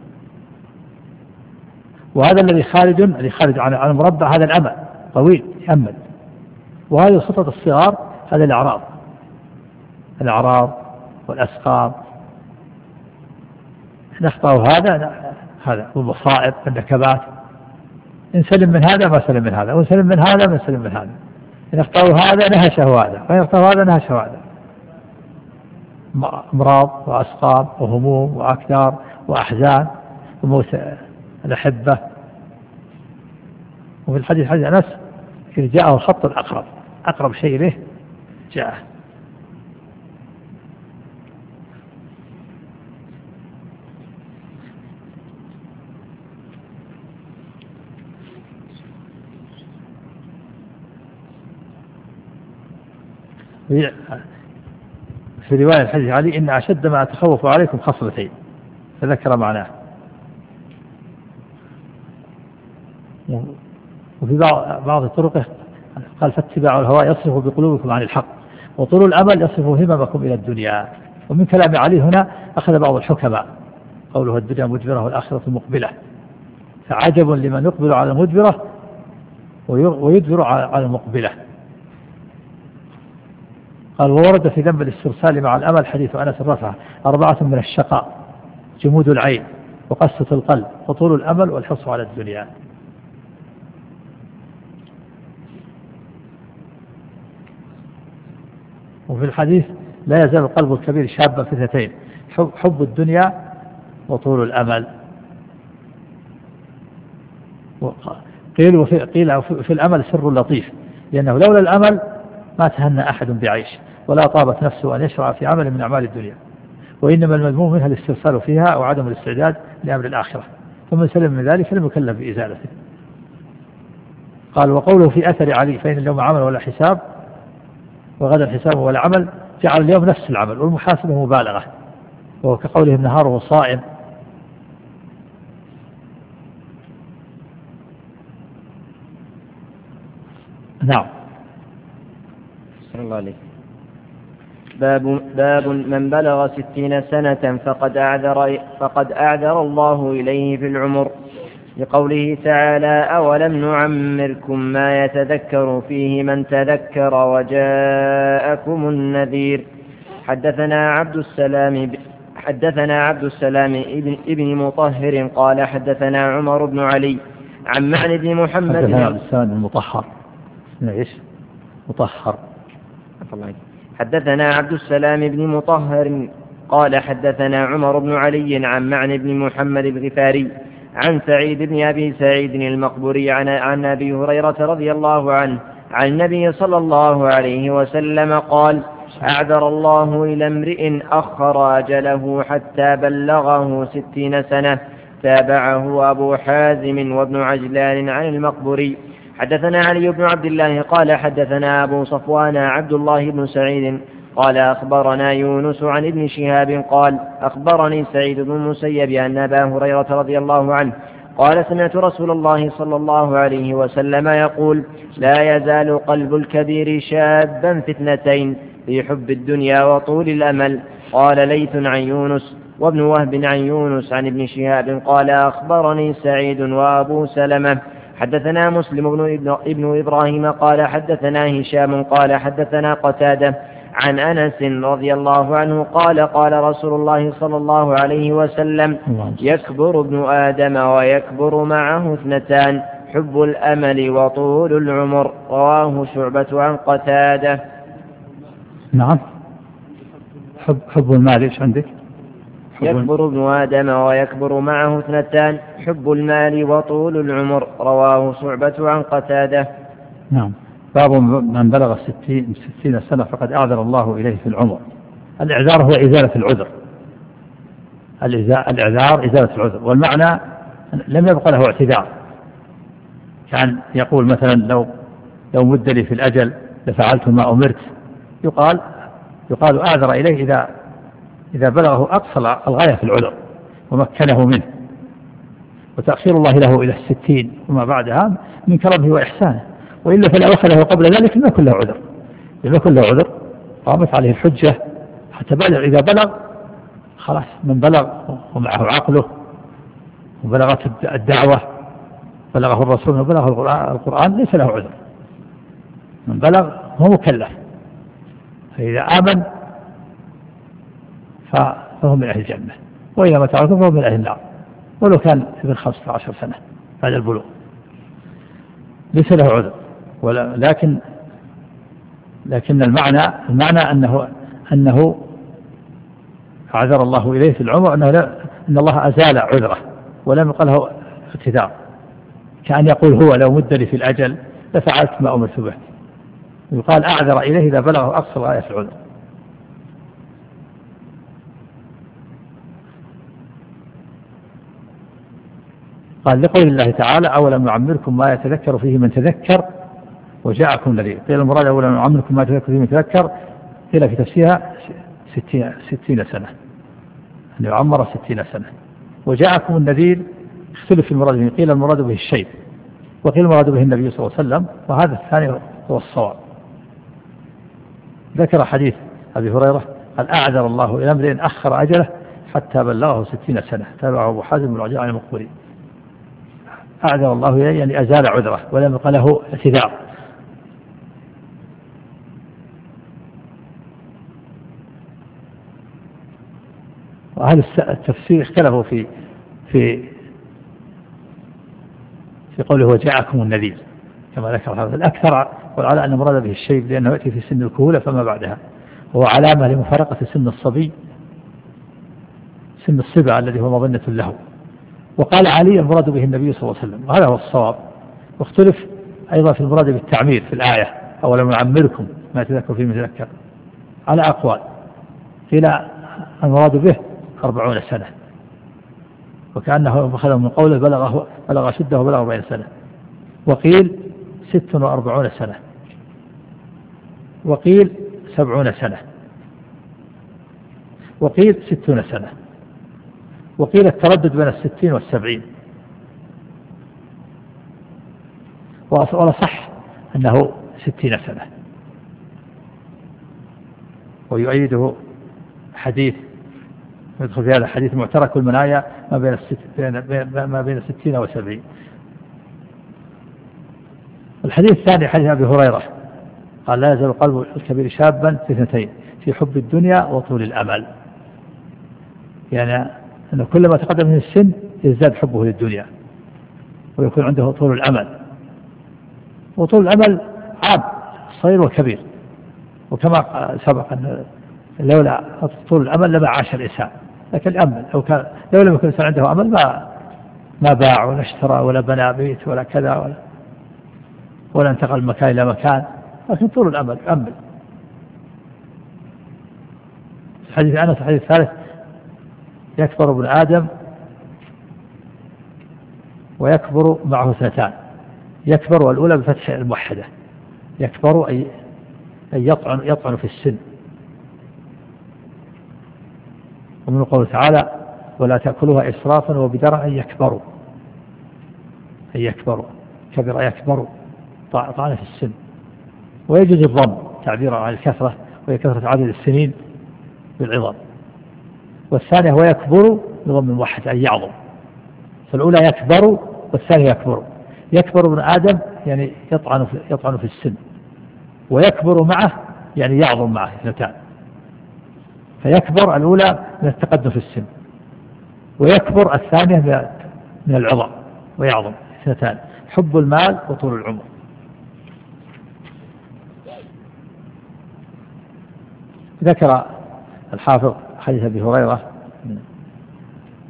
وهذا الذي خارج عن المربع هذا الأمل طويل يأمل، وهذه الخطط الصغار هذا الأعراض والأسقام، نخطأ هذا والمصائب والنكبات، إن سلم من هذا ما سلم من هذا، وإن سلم من هذا ما سلم من هذا، إن اخطأوا هذا نهشه هذا، وإن اخطأوا هذا نهشه هذا، أمراض وأسقام وهموم وأكدار وأحزان وموت الأحبة. وفي الحديث حديث أنس إذ جاءه الخط الأقرب، أقرب شيء له جاءه. في رواية الحديث علي إن أشد ما أتخوف عليكم خصلتين، فذكر معناه. وفي بعض طرقه قال فاتباع الهوى يصرف بقلوبكم عن الحق، وطول الأمل يصرف هممكم إلى الدنيا. ومن كلام علي هنا أخذ بعض الحكماء قوله الدنيا مدبرة والآخرة مقبلة، فعجب لمن يقبل على المدبرة ويدبر على المقبلة. قال وورد في ذنب الاسترسال مع الأمل حديث أنس الرفع 4 من الشقاء: جمود العين وقسة القلب وطول الأمل والحرص على الدنيا. وفي الحديث لا يزال القلب الكبير شابا في 2: حب الدنيا وطول الأمل. قيل في الأمل سر لطيف، لأنه لولا الأمل ما تهنى أحد بعيش ولا طابت نفسه أن يشرع في عمل من أعمال الدنيا، وإنما المذموم منها الاسترسال فيها أو عدم الاستعداد لأمر الآخرة، فمن سلم من ذلك لم يكلف بإزالته. قال وقوله في أثر علي فإن اليوم عمل ولا حساب وغدا حساب ولا عمل، جعل اليوم نفس العمل والمحاسبة مبالغة، وهو كقوله النهار صائم. نعم. الله عليك. باب من بلغ 60 سنة فقد أعذر الله إليه في العمر، لقوله تعالى أولم نعمركم ما يتذكر فيه من تذكر وجاءكم النذير. حدثنا عبد السلام ابن مطهر قال حدثنا عمر بن علي عن معن بن محمد. حدثنا عبد السلام المطهر ايش مطهر. حدثنا عبد السلام بن مطهر قال حدثنا عمر بن علي عن معن بن محمد الغفاري عن سعيد بن أبي سعيد المقبوري عن أبي هريرة رضي الله عنه عن النبي صلى الله عليه وسلم قال أعذر الله إلى امرئ أخر أجله حتى بلغه 60 سنة. تابعه أبو حازم وابن عجلان عن المقبوري. حدثنا علي بن عبد الله قال حدثنا أبو صفوان عبد الله بن سعيد قال أخبرنا يونس عن ابن شهاب قال أخبرني سعيد بن المسيب أن أبا هريرة رضي الله عنه قال سمعت رسول الله صلى الله عليه وسلم يقول لا يزال قلب الكبير شابا في 2: في حب الدنيا وطول الأمل. قال ليث عن يونس وابن وهب عن يونس عن ابن شهاب قال أخبرني سعيد وأبو سلمة. حدثنا مسلم ابن إبراهيم قال حدثنا هشام قال حدثنا قتادة عن أنس رضي الله عنه قال قال رسول الله صلى الله عليه وسلم يكبر ابن آدم ويكبر معه 2: حب الأمل وطول العمر. رواه شعبة عن قتادة. نعم. حب المال. إيش عندك؟ يكبر ابن آدم ويكبر معه اثنتان: حب المال وطول العمر. رواه شعبة عن قتادة. نعم. باب من بلغ 60 سنة فقد أعذر الله إليه في العمر. الإعذار هو إزالة العذر، الإعذار إزالة العذر، والمعنى لم يبقى له اعتذار. كان يقول مثلا لو مد لي في الأجل لفعلت ما أمرت، يقال أعذر إليه إذا بلغه أقصى الغاية في العذر ومكنه منه. وتأخير الله له إلى 60 وما بعدها من كرمه وإحسانه، وإلا فلو أخذه قبل ذلك لم يكن له عذر، قامت عليه الحجة حتى إذا بلغ خلاص. من بلغ ومعه عقله وبلغت الدعوة، بلغه الرسول وبلغه القرآن، ليس له عذر. من بلغ هو مكلف، فإذا آمن فهو من أهل الجنة، وإذا ما تعرفه فهو من أهل النار، ولو كان ابن 15 سنة بعد البلوغ ليس له عذر. لكن المعنى أنه أعذر الله إليه في العمر، أن الله أزال عذره ولم يقل له اعتذار. كأن يقول هو لو مد لي في الأجل لفعلت ما أمرت به، يقال أعذر إليه إذا بلغه أقصى الغاية في العذر. قال لقول الله تعالى: أولم نعمركم ما يتذكر فيه من تذكر وجاءكم نذير. قيل المراد أولم نعمركم ما يتذكر فيه من تذكر، قيل في تفسيرها 60 سنة، أن يعمر 60 سنة. وجاءكم النذير اختلف في المراد به، قيل المراد به الشيب، وقيل المراد به النبي صلى الله عليه وسلم، وهذا الثاني هو الصواب. ذكر حديث أبي هريرة قال: أعذر الله إلى امرئ أخر أجله حتى بلغه 60 سنة. تابعه أبو حازم والعجاء عن المقبري. أعذر الله إليه يعني أزال عذره ولم يقل له اعتذار. وأهل التفسير اختلفوا في قوله وجاءكم النذير كما ذكر هذا. الأكثر والعلى أن مراد به الشيب، لأنه يأتي في سن الكهولة فما بعدها، وهو علامة لمفارقة سن الصبي، سن الصبا الذي هو مظنة له. وقال علي المراد به النبي صلى الله عليه وسلم، وهذا هو الصواب. واختلف أيضا في المراد بالتعمير في الآية: أولم نعمركم ما تذكر فيه من تذكر، على أقوال. قيل المراد به 40 سنة، وكأنه أخذ من قوله بلغ شده وبلغ 40 سنة. وقيل 46 سنة، وقيل 70 سنة، وقيل 60 سنة، وقيل التردد بين 60 و70. والصح أنه 60 سنة. ويؤيده حديث يدخل في هذا الحديث: معترك المنايا ما بين 60 و70. الحديث الثاني حديث أبي هريرة قال: لا يزال قلب الكبير شابا في اثنتين: في حب الدنيا وطول الأمل. يعني أنه كلما تقدم من السن يزداد حبه للدنيا ويكون عنده طول الأمل. وطول الأمل عام صغير وكبير، وكما سبق أن لولا طول الأمل لما عاش الإنسان. لكن الأمل لو لم يكن الإنسان عنده أمل ما باع ولا اشترى ولا بنى بيت ولا كذا ولا انتقل من مكان إلى مكان. لكن طول الأمل أمل. حديث أنس الحديث الثالث: يكبر ابن آدم ويكبر معه اثنتان. يكبر والأولى بفتح الموحدة، يكبر أي يطعن في السن. ومن قوله تعالى: ولا تأكلوها إسرافا وبدارا أن يكبروا كبر يكبر طعن في السن. ويجوز الضم تعبيرا عن الكثرة، وهي كثرة عدد السنين بالعظام. والثانية هو يكبر بضم الموحد أي يعظم. فالأولى يكبر والثانية يكبر ابن آدم يعني يطعن في السن، ويكبر معه يعني يعظم معه اثنتان. فيكبر الأولى من التقدم في السن، ويكبر الثانية من العظم ويعظم اثنتان: حب المال وطول العمر. ذكر الحافظ حديث أبي هريرة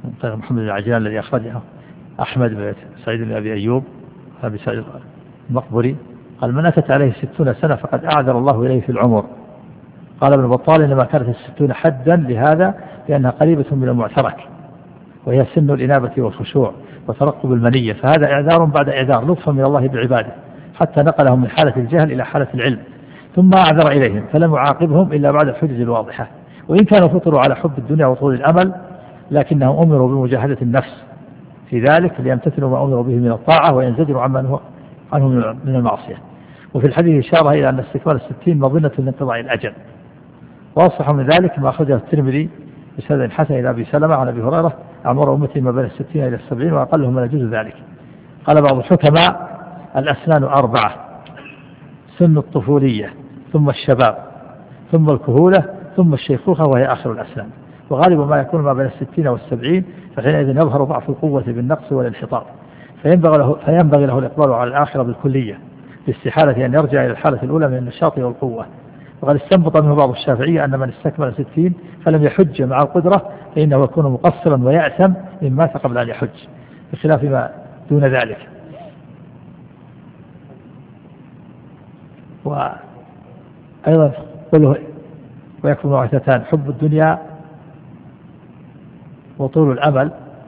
محمد بن عجلان الذي أخرجه أحمد بن سعيد بن أبي أيوب أبي سعيد المقبري قال من أتت عليه 60 سنة فقد أعذر الله إليه في العمر. قال ابن بطال إنما كانت 60 حدا لهذا لأنها قريبة من المعترك وهي سن الإنابة والخشوع وترقب المنية، فهذا إعذار بعد إعذار لطفا من الله بعباده حتى نقلهم من حالة الجهل إلى حالة العلم، ثم أعذر إليهم فلم يعاقبهم إلا بعد الحجج الواضحة. وإن كانوا فطروا على حب الدنيا وطول الأمل لكنهم أمروا بمجاهدة النفس في ذلك ليمتثلوا ما أمروا به من الطاعة وينزجروا عنه من المعصية. وفي الحديث إشارة إلى أن استكمال 60 مظنة لانقضاء الأجل. وأصح من ذلك ما أخرجه الترمذي بسند حسن إلى أبي سلمة عن أبي هريرة أعمار أمتي ما بين 60 إلى 70 وأقلهم من يجوز ذلك. قال بعض الحكماء الأسنان 4: سن الطفولية ثم الشباب ثم الكهولة ثم الشيخوخة وهي آخر الأسنان، وغالب ما يكون ما بين 60 و70 فحينئذ يظهر ضعف القوة بالنقص والانحطاط، فينبغي له الإقبال على الآخرة بالكلية باستحالة أن يرجع إلى الحالة الأولى من النشاط والقوة. وقد استنبط منه بعض الشافعية أن من استكمل 60 فلم يحج مع القدرة فإنه يكون مقصرا ويأثم إن مات قبل أن يحج، بخلاف ما دون ذلك. وأيضا قوله ويكفر معثتان: حب الدنيا وطول الأمل.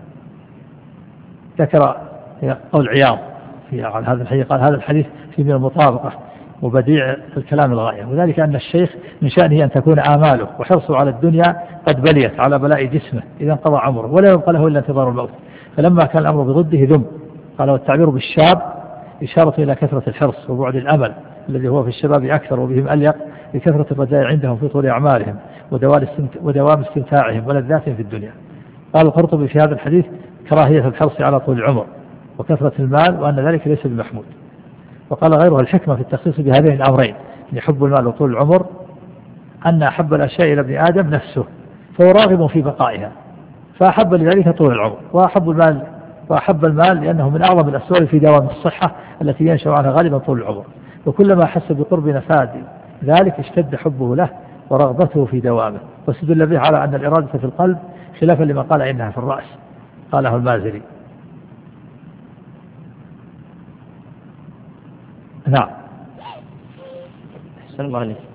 ذكر قول عياض في هذا الحديث قال هذا الحديث في من المطابقة وبديع الكلام الغاية، وذلك أن الشيخ من شأنه أن تكون آماله وحرصه على الدنيا قد بليت على بلاء جسمه إذا انقضى عمره ولا يبقى له إلا انتظار الموت، فلما كان الأمر بضده ذم. قال والتعبير بالشاب إشارة إلى كثرة الحرص وبعد الأمل الذي هو في الشباب أكثر وبهم أليق بكثرة الرجاء عندهم في طول أعمارهم ودوام استمتاعهم ولذاتهم في الدنيا. قال القرطبي في هذا الحديث كراهية الحرص على طول العمر وكثرة المال وأن ذلك ليس بمحمود. وقال غيره الحكمة في التخصيص بهذين الأمرين لحب المال وطول العمر أن أحب الأشياء إلى ابن آدم نفسه فهو راغب في بقائها فأحب لذلك طول العمر، وأحب المال لأنه من أعظم الأسباب في دوام الصحة التي ينشأ عنها غالبا طول العمر، وكلما حس بقرب نفاد ذلك اشتد حبه له ورغبته في دوامه، واستدل به على أن الإرادة في القلب خلافا لما قال إنها في الرأس، قاله المازري. نعم. أحسن الله عليك.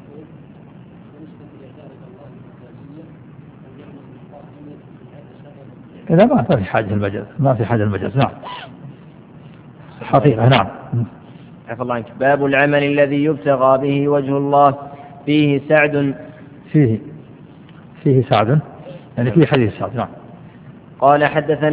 إذا ما في حاجة المجاز، ما في حاجة المجاز. نعم حقيقة. نعم. عفى الله عنك. باب العمل الذي يبتغى به وجه الله فيه سعد. فيه سعد يعني في حديث سعد. نعم. قال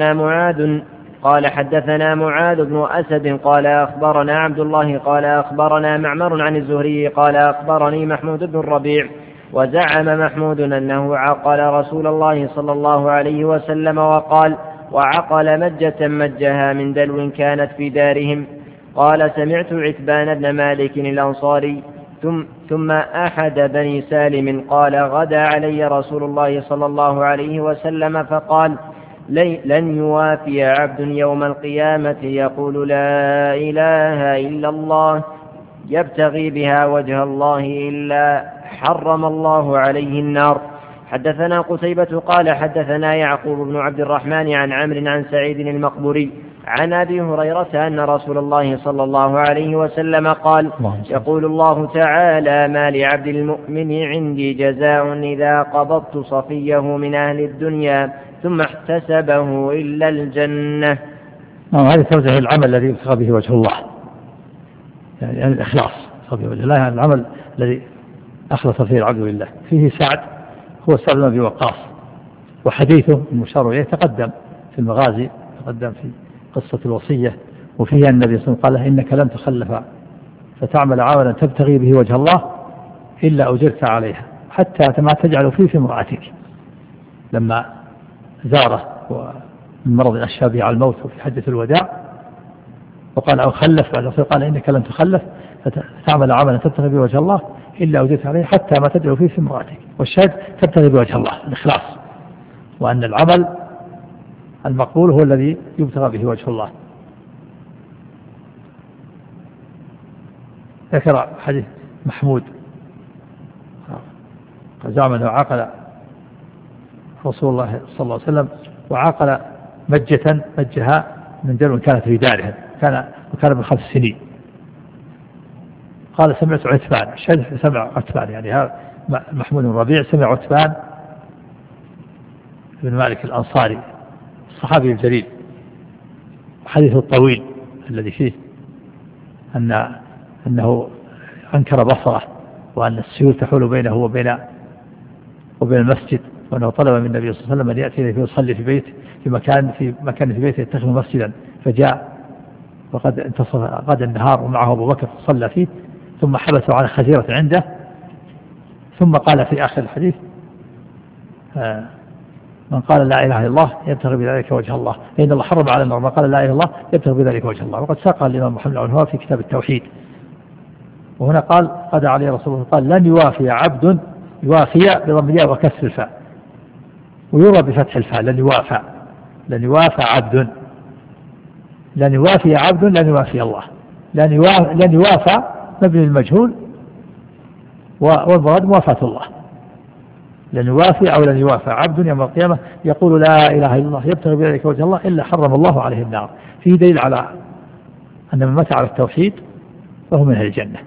حدثنا معاذ بن أسد قال أخبرنا عبد الله قال أخبرنا معمر عن الزهري قال أخبرني محمود بن الربيع وزعم محمود أنه عقل رسول الله صلى الله عليه وسلم وقال وعقل مجة مجها من دلو كانت في دارهم. قال سمعت عتبان بن مالك الأنصاري ثم أحد بني سالم قال غدا علي رسول الله صلى الله عليه وسلم فقال لن يوافي عبد يوم القيامة يقول لا إله إلا الله يبتغي بها وجه الله إلا حرم الله عليه النار. حدثنا قتيبة قال حدثنا يعقوب بن عبد الرحمن عن عمرو عن سعيد المقبري عن أبي هريرة أن رسول الله صلى الله عليه وسلم قال يقول الله تعالى ما لعبد المؤمن عندي جزاء إذا قبضت صفيه من أهل الدنيا ثم احتسبه إلا الجنة. هذا توجه العمل الذي يبتغى به وجه الله، يعني الإخلاص بوجه الله، يعني العمل الذي أخلص فيه العبد لله. فيه سعد هو سعد بن أبي وقاص، وحديثه المشار إليه تقدم في المغازي، تقدم في قصة الوصية، وفيها النبي صلى الله عليه وسلم قال إنك لن تخلف فتعمل عملا تبتغي به وجه الله إلا أجرت عليها حتى ما تجعل فيه امرأتك، لما زاره من مرض أشابه على الموت في حجة الوداع وقال أو خلف بعد قال إنك لن تخلف فتعمل عملا تبتغي به وجه الله إلا أجرت عليه حتى ما تجعل فيه امرأتك. والشاهد تبتغي بوجه الله الإخلاص، وأن العمل المقبول هو الذي يبتغى به وجه الله. ذكر حديث محمود زعم أنه عقل رسول الله صلى الله عليه وسلم وعقل مجها من دلو كانت في دارهم، وكان من 5 سنين. قال سمعت عتبان، سمع عتبان يعني هذا محمود بن ربيع سمع عتبان بن مالك الأنصاري الصحابي الجليل، حديثه الطويل الذي فيه أنه أنكر بصره، وأن السيول تحول بينه وبين المسجد، وأنه طلب من النبي صلى الله عليه وسلم أن يأتي إليه ويصلي في بيت في مكان في بيته يتخذ مسجدا، فجاء وقد انتصف غدا النهار ومعه أبو بكر صلى فيه، ثم حبسه على خزيرة عنده، ثم قال في آخر الحديث من قال لا إله إلا الله يبتغي بذلك وجه الله، فإن الله حرم على النار من قال لا إله إلا الله يبتغي بذلك وجه الله. وقد ساقها الإمام محمد بن عبد في كتاب التوحيد. وهنا قال قد عليه رسول الله قال لن يوافي عبد، يوافي بضم الياء وكسر الفاء، ويرى بفتح الفاء لن يوافى عبد، لن يوافي عبد لن يوافي الله، لن يوافى مبني المجهول، والمراد موافاة الله. لن يوافي أو لن يوافى عبد يوم القيامة يقول لا إله إلا الله يبتغي بذلك وجه الله إلا حرم الله عليه النار. فيه دليل على أن من مات على التوحيد فهو من أهل الجنة.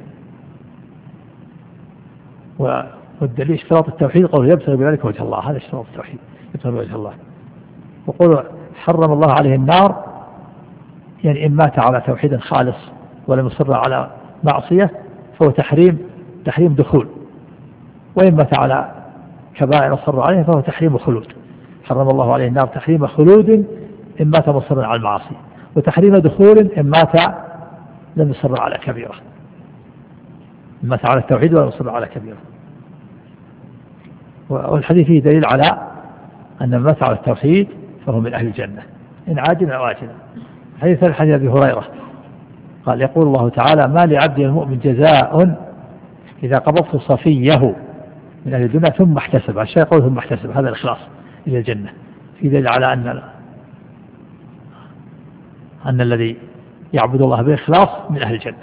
والدليل اشتراط التوحيد قول يبتغي بذلك وجه الله، هذا اشتراط التوحيد يبتغي بوجه الله. وقول حرم الله عليه النار يعني إن مات على توحيد خالص ولم يصر على معصية فهو تحريم دخول، وإن مات على كبائر صر عليه فهو تحريم خلود. حرم الله عليه النار تحريم خلود إن مات مصرا على المعاصي، وتحريم دخول إن مات لم يصر على كبيرة، إن مات على التوحيد ولم يصر على كبيرة. والحديث فيه دليل على أن من مات على التوحيد فهو من أهل الجنة إن عاجلا أو آجلا. حديث أبي هريرة قال يقول الله تعالى ما لعبد المؤمن جزاء إذا قبضت صفيه من أهل الدنيا ثم احتسب، الشيء يقول ثم احتسب، هذا الإخلاص إلى الجنة. في دليل على أن الذي يعبد الله بإخلاص من أهل الجنة.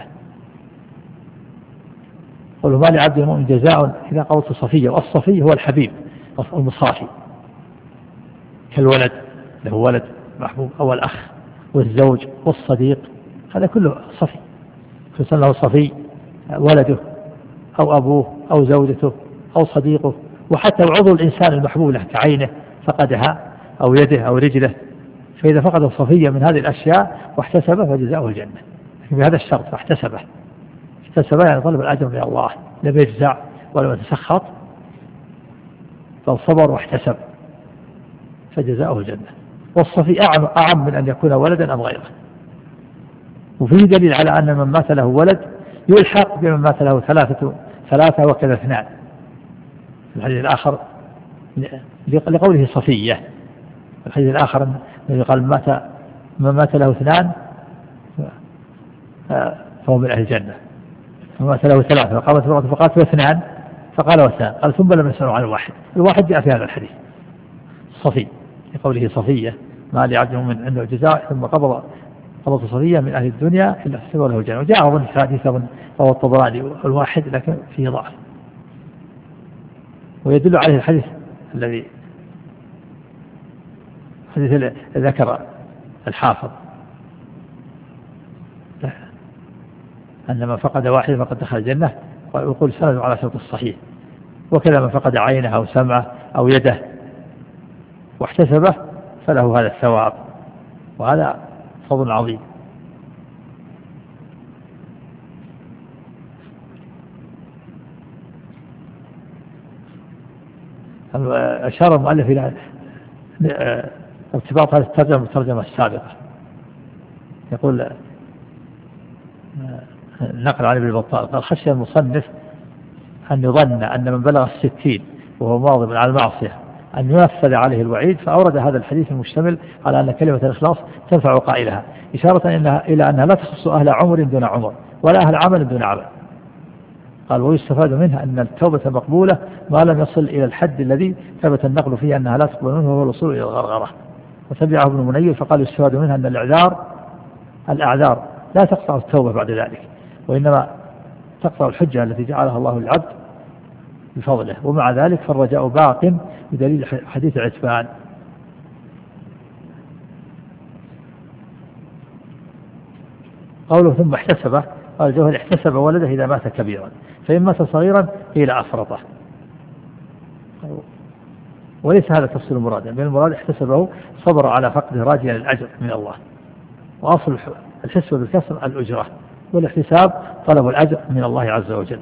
قالوا ما لعبد المؤمن جزاء إذا قبضت صفيه، والصفي هو الحبيب المصافي كالولد له ولد محبوب أو الأخ والزوج والصديق، هذا كله صفي، فسن له صفي ولده أو أبوه أو زوجته أو صديقه، وحتى عضو الإنسان المحبوب له كعينه فقدها أو يده أو رجله، فإذا فقد الصفية من هذه الأشياء واحتسبه فجزاؤه الجنة بهذا الشرط، فاحتسبه يعني طلب الأجر من الله، لم يجزع ولم يتسخط بل صبر واحتسب فجزاؤه الجنة. والصفي أعم من أن يكون ولدا أم غيره. وفيه دليل على أن من مات له ولد يلحق بمن مات له ثلاثة وكذا 2. في الحديث الآخر لقوله صفية، الحديث الآخر قال من مات له 2 فهو من أهل الجنة، من مات له 3 فقالت 2 فقال 2 قال ثم لم يسألوا عن الواحد جاء في هذا الحديث صفي لقوله صفية ما لعبد من عنده جزاء ثم قبض صفية من أهل الدنيا إلا احتسب له الجنة. وجاء أظن في حديث رواه الطبراني الواحد لكن فيه ضعف. ويدل عليه الحديث الذي ذكر الحافظ أن من فقد واحد فقد دخل الجنة، ويقول سند على شرط الصحيح. وكذا من فقد عينه أو سمعه أو يده واحتسبه فله هذا الثواب، وهذا فضل عظيم. أشار المؤلف إلى ارتباط هذه الترجمة بالترجمة السابقة. يقول نقل عن ابن بطال قال خشي المصنف أن يظن أن من بلغ 60 وهو مواظب على المعصية أن ينفذ عليه الوعيد، فأورد هذا الحديث المشتمل على أن كلمة الإخلاص تنفع قائلها، إشارة إلى أنها لا تخص أهل عمر دون عمر ولا أهل عمل دون عمل. قال ويستفاد منها أن التوبة مقبولة ما لم يصل إلى الحد الذي ثبت النقل فيه أنها لا تقبل منه وهو الوصول إلى الغرغرة. وتبعه ابن منير فقال يستفاد منها أن الأعذار لا تقطع التوبة بعد ذلك، وإنما تقطع الحجة التي جعلها الله للعبد بفضله. ومع ذلك فالرجاء باق بدليل حديث عتبان قوله ثم احتسبه، قال الجوهري احتسب ولده إذا مات كبيرا، فإن مات صغيرا قيل أفرطه، وليس هذا تفسير المراد، بل المراد احتسبه صبر على فقده راجيا الأجر من الله، وأصل الحسب بالكسر الأجرة، والاحتساب طلب الأجر من الله عز وجل.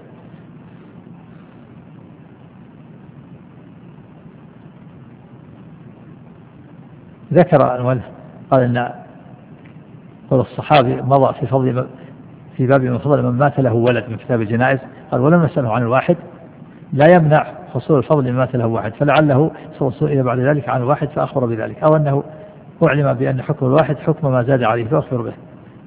ذكر المؤلف قال إن قول الصحابي مضى في باب من فضل من مات له ولد من كتاب الجنائز، قال ولم نسأله عن الواحد، لا يمنع حصول الفضل من مات له واحد، فلعله سئل بعد ذلك عن الواحد فأخبر بذلك، أو أنه أعلم بأن حكم الواحد حكم ما زاد عليه فأخبر به.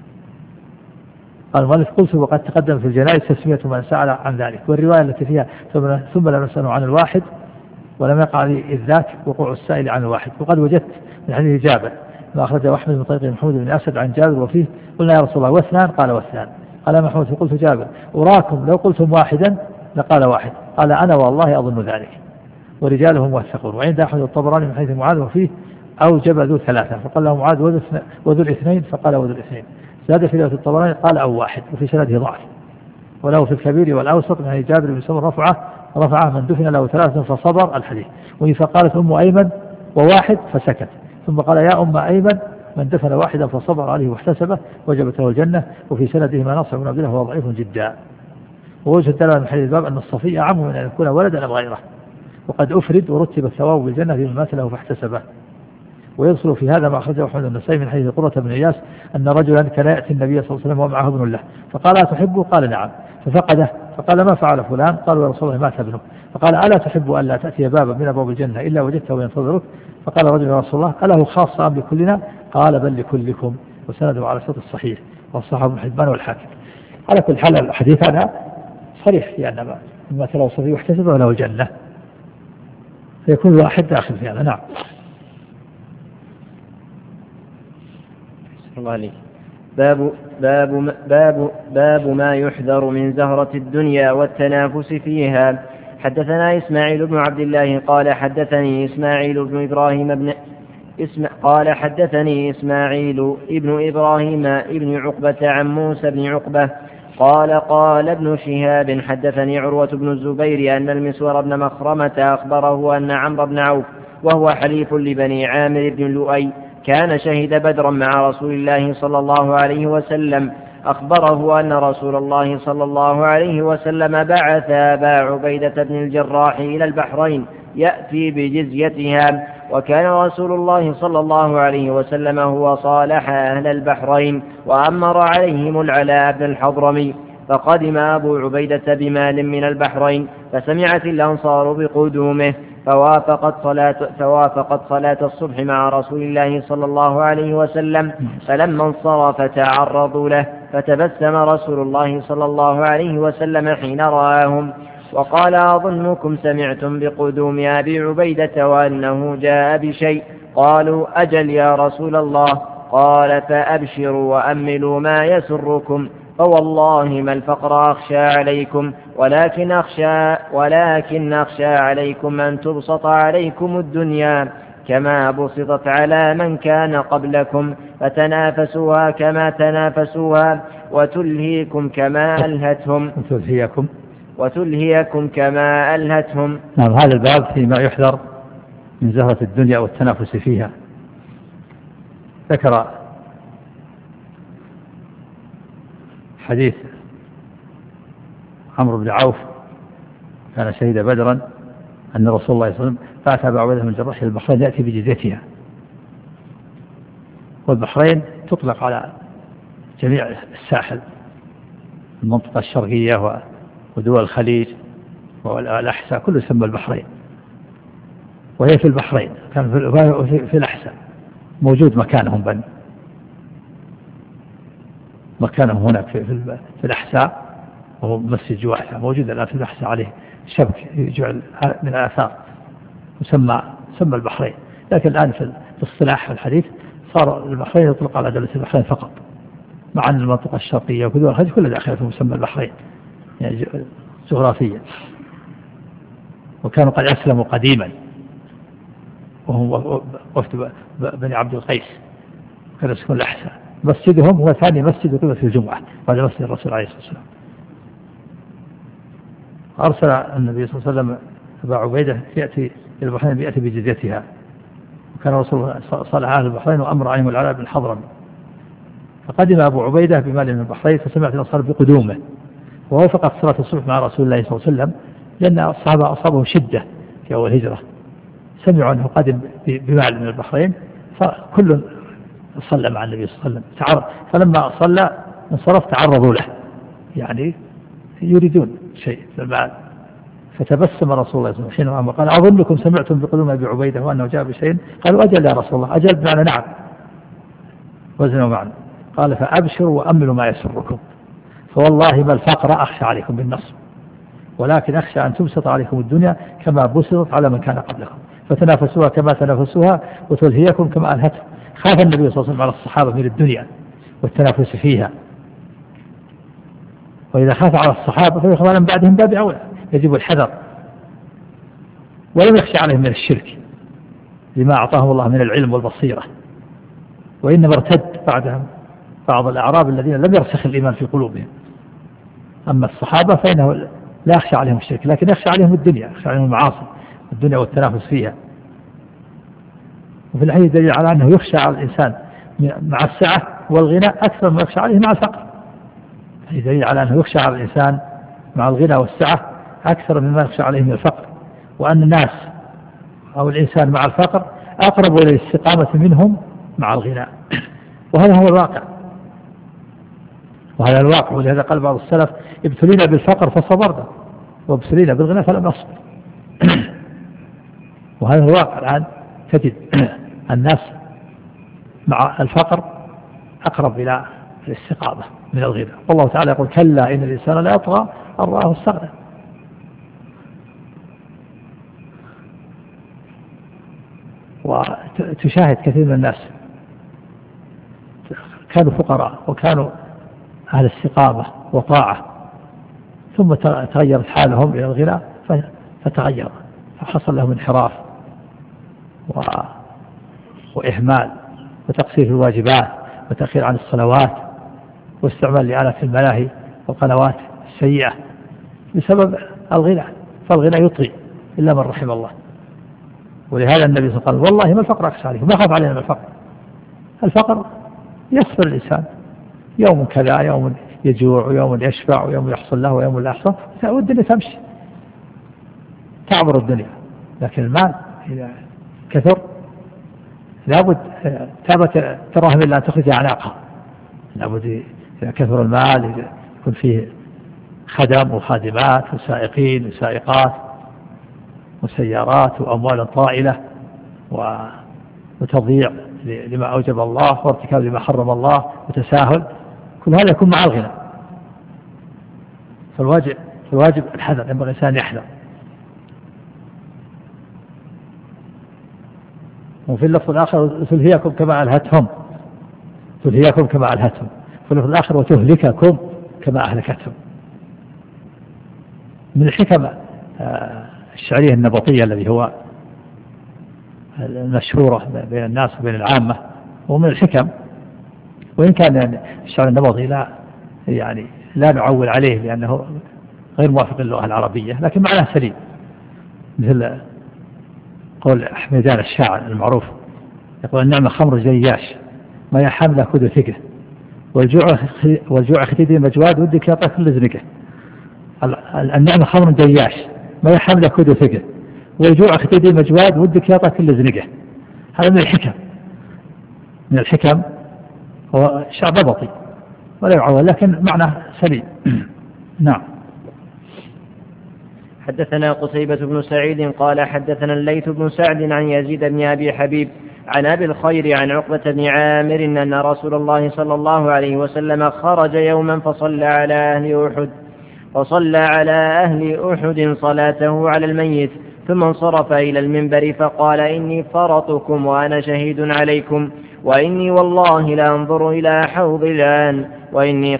قال المؤلف قلت وقد تقدم في الجنائز تسمية من سأل عن ذلك، والرواية التي فيها ثم لم نسأله عن الواحد ولم يقع لي إذ ذاك وقوع السائل عن الواحد. وقد وجدت من حديث جابر ما أخرجه أحمد من طريق محمود بن أسد عن جابر وفيه قلنا يا رسول الله واثنان؟ قال واثنان. قال محمود فقلت جابر أراكم لو قلتم واحدا لقال واحد، قال أنا والله أظن ذلك ورجالهم موثقون. وعند أحمد الطبراني من حديث معاذ وفيه أوجب ذو ثلاثة، فقال له معاذ وذو الاثنين، فقال وذو الاثنين. زاد في رواية الطبراني قال أو واحد، وفي سنده ضعف. وله في الكبير والأوسط من حديث جابر بن سمر رفعه من دفن له ثلاثة فصبر الحديث. فقالت أم أيمن وواحد فسكت، ثم قال يا أم أيمن من دفن واحدا فصبر عليه واحتسبه وجبت له الجنة. وفي سنده ما نصر بن عبد الله وهو ضعيف جدا. ووجه الدلالة من حديث الباب أن الصفي أعم من أن يكون ولدا أم غيره، وقد أفرد ورتب الثواب بالجنة في من مات له فاحتسبه. ويدخل في هذا ما أخرجه أحمد النسائي من حديث قرة بن إياس أن رجلا كان يأتي النبي صلى الله عليه وسلم ومعه ابن له، فقال أتحبه؟ قال نعم، ففقده، فقال ما فعل فلان؟ قالوا يا رسول الله مات ابنه. فقال ألا تحب أن لا تأتي بابا من أبواب الجنة إلا وجدته ينتظرك؟ فقال رجل يا رسول الله أله خاصة أم لكلنا؟ قال بل لكلكم. وسنده على شرط الصحيح والصحابة ابن حبان والحاكم. على كل حال الحديث هذا صريح في أن ما ترى الصفي واحتسبه له الجنة، فيكون الواحد داخل في هذا. نعم. الله عليك. باب ما يحذر من زهرة الدنيا والتنافس فيها. حدثنا إسماعيل بن عبد الله قال حدثني إسماعيل بن إبراهيم قال حدثني إسماعيل ابن إبراهيم ابن عقبة عن موسى بن عقبة قال ابن شهاب حدثني عروة بن الزبير أن المسور بن مخرمة أخبره أن عمرو بن عوف وهو حليف لبني عامر بن لؤي كان شهد بدرا مع رسول الله صلى الله عليه وسلم، أخبره أن رسول الله صلى الله عليه وسلم بعث أبا عبيدة بن الجراح إلى البحرين يأتي بجزيتها، وكان رسول الله صلى الله عليه وسلم هو صالح أهل البحرين وأمر عليهم العلاء بن الحضرمي. فقدم أبو عبيدة بمال من البحرين، فسمعت الأنصار بقدومه، فوافقت صلاة الصبح مع رسول الله صلى الله عليه وسلم، فلما انصرف تعرضوا له، فتبسم رسول الله صلى الله عليه وسلم حين رآهم وقال أظنكم سمعتم بقدوم أبي عبيدة وأنه جاء بشيء؟ قالوا أجل يا رسول الله. قال فأبشروا وأملوا ما يسركم، فوالله ما الفقر أخشى عليكم ولكن أخشى عليكم أن تبسط عليكم الدنيا كما بسطت على من كان قبلكم، فتنافسوها كما تنافسوها وتلهيكم كما ألهتهم. نعم. هذا الباب فيما يحذر من زهرة الدنيا والتنافس فيها. ذكر حديث عمرو بن عوف كان شهيد بدرا أن رسول الله صلى الله عليه وسلم بعث أبا عبيدة بن الجراح إلى البحرين يأتي بجزيتها. والبحرين تطلق على جميع الساحل، المنطقة الشرقية ودول الخليج والأحساء كله يسمى البحرين، وهي في البحرين كان في الأحساء موجود مكانهم مكانهم هناك في الأحساء، وهو مسجد جواحة موجود الآن في الأحساء عليه شبك يجعل من الآثار يسمى البحرين. لكن الآن في الاصطلاح الحديث صار البحرين يطلق على دولة البحرين فقط، مع أن المنطقة الشرقية ودول الخليج كلها داخلة في مسمى البحرين يعني جغرافيا. وكانوا قد أسلموا قديما وهم وفد بني عبد القيس كانوا يسكنون الأحساء، مسجدهم هو ثاني مسجد قبل في الجمعة بعد مسجد الرسول عليه الصلاة والسلام. أرسل النبي صلى الله عليه وسلم أبا عبيدة يأتي إلى البحرين يأتي بجزيتها، وكان رسول صالح أهل البحرين وأمر عليهم العلاء بن حضرمي، فقدم أبو عبيدة بمال من البحرين، فسمعت الأنصار بقدومه، ووافقت صلاة الصبح مع رسول الله صلى الله عليه وسلم، لأن الصحابة أصابهم شدة في أول هجرة، سمعوا أنه قادم بمال من البحرين، فكل صلى مع النبي صلى الله عليه وسلم. فلما صلى انصرف تعرضوا له، يعني يريدون شيء في المال، فتبسم رسول الله صلى الله عليه وسلم حينما قال أظنكم سمعتم بقدوم أبي عبيدة وأنه جاء بشيء؟ قالوا أجل يا رسول الله. أجل بمعنى نعم، وزنوا معنا. قال فأبشروا وأملوا ما يسركم، فوالله ما الفقر أخشى عليكم بالنصر، ولكن أخشى أن تبسط عليكم الدنيا كما بسطت على من كان قبلكم، فتنافسوها كما تنافسوها وتلهيكم كما ألهتهم. خاف النبي صلى الله عليه وسلم على الصحابة من الدنيا والتنافس فيها، وإذا خاف على الصحابة فإخوانا بعدهم باب أولى، يجب الحذر، ولم يخشى عليهم من الشرك لما أعطاهم الله من العلم والبصيرة، وإنما ارتد بعدهم بعض الأعراب الذين لم يرسخ الإيمان في قلوبهم. أما الصحابة فإنه لا يخشى عليهم الشرك، لكن يخشى عليهم الدنيا، يخشى عليهم المعاصي الدنيا والتنافس فيها. وفي الحديث دليل على أنه يخشى على الإنسان مع السعة والغنى أكثر ما يخشى عليه مع الفقر. في دليل على أنه يخشى على الإنسان مع الغنى والسعة أكثر مما يخشى عليه من الفقر، وأن الناس أو الإنسان مع الفقر أقرب إلى الاستقامة منهم مع الغنى، وهذا هو الواقع، وهذا الواقع. ولهذا قال بعض السلف ابتلينا بالفقر فصبرنا وابتلينا بالغنى فلم نصبر. وهذا الواقع. الآن تجد الناس مع الفقر أقرب إلى الاستقامة من الغنى، والله تعالى يقول كلا إن الإنسان لا يطغى أن رآه استغنى. وتشاهد كثير من الناس كانوا فقراء وكانوا أهل استقامة وطاعة، ثم تغيرت حالهم إلى الغنى فتغير، فحصل لهم انحراف وإهمال وتقصير في الواجبات وتأخير عن الصلوات واستعمال لآلات الملاهي والقنوات السيئة بسبب الغنى، فالغنى يطغي إلا من رحم الله. ولهذا النبي صلى الله عليه وسلم قال والله ما الفقر أخشى عليكم، ما خاف علينا من الفقر. الفقر يصبر الإنسان، يوم كذا، يوم يجوع ويوم يشبع ويوم يحصل له ويوم لا يحصل، والدنيا تمشي تعبر الدنيا. لكن المال إذا كثر لابد ثابت تراهم إلا أن تخرج أعناقها، لابد إذا كثر المال يكون فيه خدم وخادمات وسائقين وسائقات وسيارات وأموال طائلة وتضييع لما أوجب الله وارتكاب لما حرم الله وتساهل، كل هذا يكون مع الغنى. فالواجب الحذر، ينبغي الإنسان يحذر. وفي اللفظ الآخر تلهيكم كما ألهتهم، تلهيكم كما ألهتهم. في اللفظ الآخر وتهلككم كما أهلكتهم. من الحكم الشعرية النبطية الذي هو المشهورة بين الناس وبين العامة، ومن الحكم، وإن كان الشعر النبطي لا نعول عليه لأنه غير موافق للغة العربية، لكن معناه سليم، مثل قول حميدان الشاعر المعروف يقول النعمة خمر جياش ما يحمل كد ثقه، والجوع ختيدي مجواد ودك يعطى كل زنقه. النعمة خمر جياش ما يحمل كد ثقه، والجوع ختيدي مجواد ودك يعطى كل زنقه. هذا من الحكم، من الحكم. هو شعر نبطي ولا يعول، لكن معناه سليم. نعم. حدثنا قتيبة بن سعيد قال حدثنا الليث بن سعد عن يزيد بن أبي حبيب عن أبي الخير عن عقبة بن عامر أن رسول الله صلى الله عليه وسلم خرج يوما فصلى على أهل أحد صلاته على الميت، ثم انصرف إلى المنبر فقال إني فرطكم وأنا شهيد عليكم، وإني والله لا أنظر إلى حوض الآن، وإني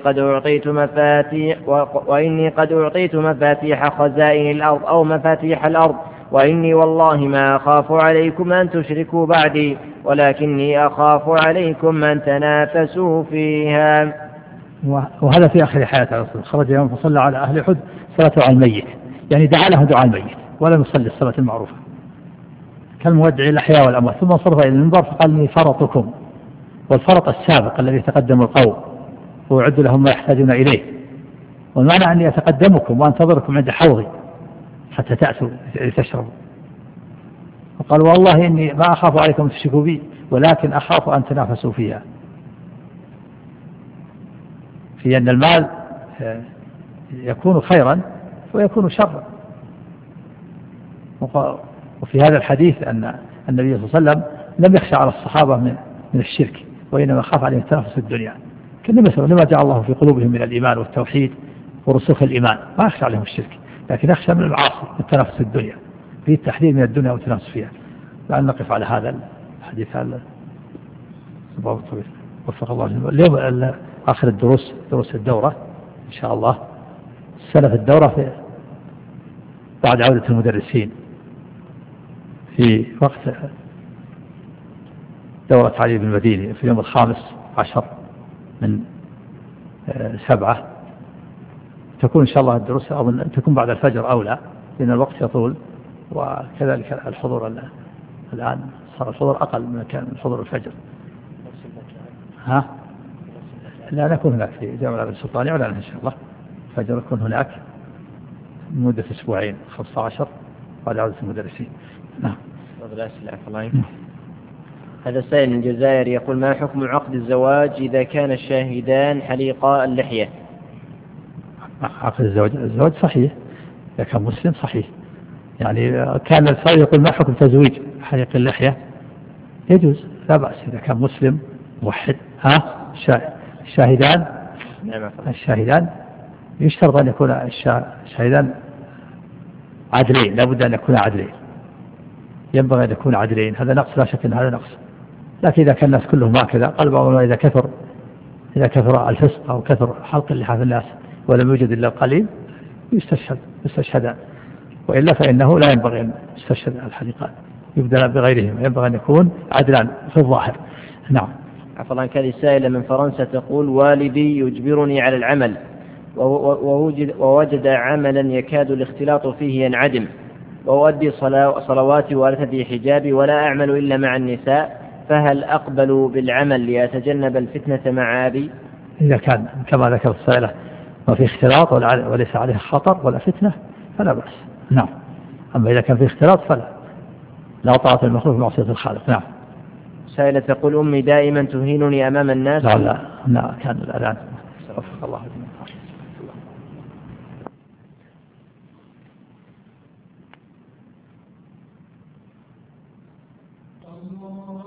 قد أعطيت مفاتيح خزائن الأرض أو مفاتيح الأرض، وإني والله ما أخاف عليكم أن تشركوا بعدي، ولكني أخاف عليكم أن تنافسوا فيها. وهذا في آخر حياة الرسول، خرج يوم فصلى على أهل أحد صلاة على الميت، يعني دعا له دعاء الميت ولم يصلي الصلاة المعروفة كالمودع الأحياء والأموات. ثم انصرف إلى المنبر فقال إني فرطكم، والفرط السابق الذي تقدم القوم ويعد لهم ما يحتاجون إليه، والمعنى أني أتقدمكم وأنتظركم عند حوضي حتى تأتوا لتشربوا. وقال والله إني ما أخاف عليكم أن تشركوا بي، ولكن أخاف أن تنافسوا فيها، في أن المال يكون خيرا ويكون شرا. وفي هذا الحديث أن النبي صلى الله عليه وسلم لم يخشى على الصحابة من الشرك، وإنما خاف عليهم التنافس الدنيا، لما جعل الله في قلوبهم من الإيمان والتوحيد ورسوخ الإيمان، ما يخشى عليهم الشرك، لكن يخشى من العاصي التنافس الدنيا، في التحذير من الدنيا والتنافس فيها. لأن نقف على هذا الحديث. هذا وفق الله اليوم آخر دروس الدورة إن شاء الله. السنة في الدورة بعد عودة المدرسين في وقت دورة علي بن المديني في اليوم 15 من 7 تكون إن شاء الله الدروس، أظن تكون بعد الفجر أولى لأن الوقت يطول، وكذلك الحضور الآن صار الحضور أقل من كان من حضور الفجر. لا نكون هناك في جامعة العالم السلطاني ولا إن شاء الله الفجر نكون هناك لمدة أسبوعين 15 بعد عودة المدرسين. نعم. هذا السائل من الجزائر يقول: ما حكم عقد الزواج إذا كان الشاهدان حليقا اللحية؟ عقد الزواج صحيح إذا كان مسلم صحيح. يعني كان السائل يقول ما حكم تزويج حليق اللحية؟ يجوز لا بأس إذا كان مسلم موحد. الشاهدان يشترط أن يكون الشاهدان عدلين، لا بد أن يكون عدلين، ينبغي أن يكون عدلين. هذا نقص لا شك أن هذا نقص، لكن إذا كان الناس كلهم هكذا قال بعضهم إذا كثر الفسق أو كثر حلق اللحى في الناس ولم يوجد إلا القليل يستشهدان، وإلا فإنه لا ينبغي أن يستشهد الحليقان، يبدل بغيرهم، ينبغي أن يكون عدلان في الظاهر. نعم. عفوا عنك. هذه السائلة من فرنسا تقول: والدي يجبرني على العمل ووجد عملا يكاد الاختلاط فيه ينعدم، وأؤدي صلواتي وأرتدي حجابي ولا أعمل إلا مع النساء، فهل أقبل بالعمل ليتجنب الفتنة مع أبي؟ إذا كان كما ذكر السائلة ما في اختلاط وليس عليه خطر ولا فتنة فلا بأس. نعم. أما إذا كان في اختلاط فلا، لا طاعة المخلوق في معصية الخالق. نعم. سائلة تقول: أمي دائما تهينني أمام الناس. لا كان الأذان. وفق الله. الله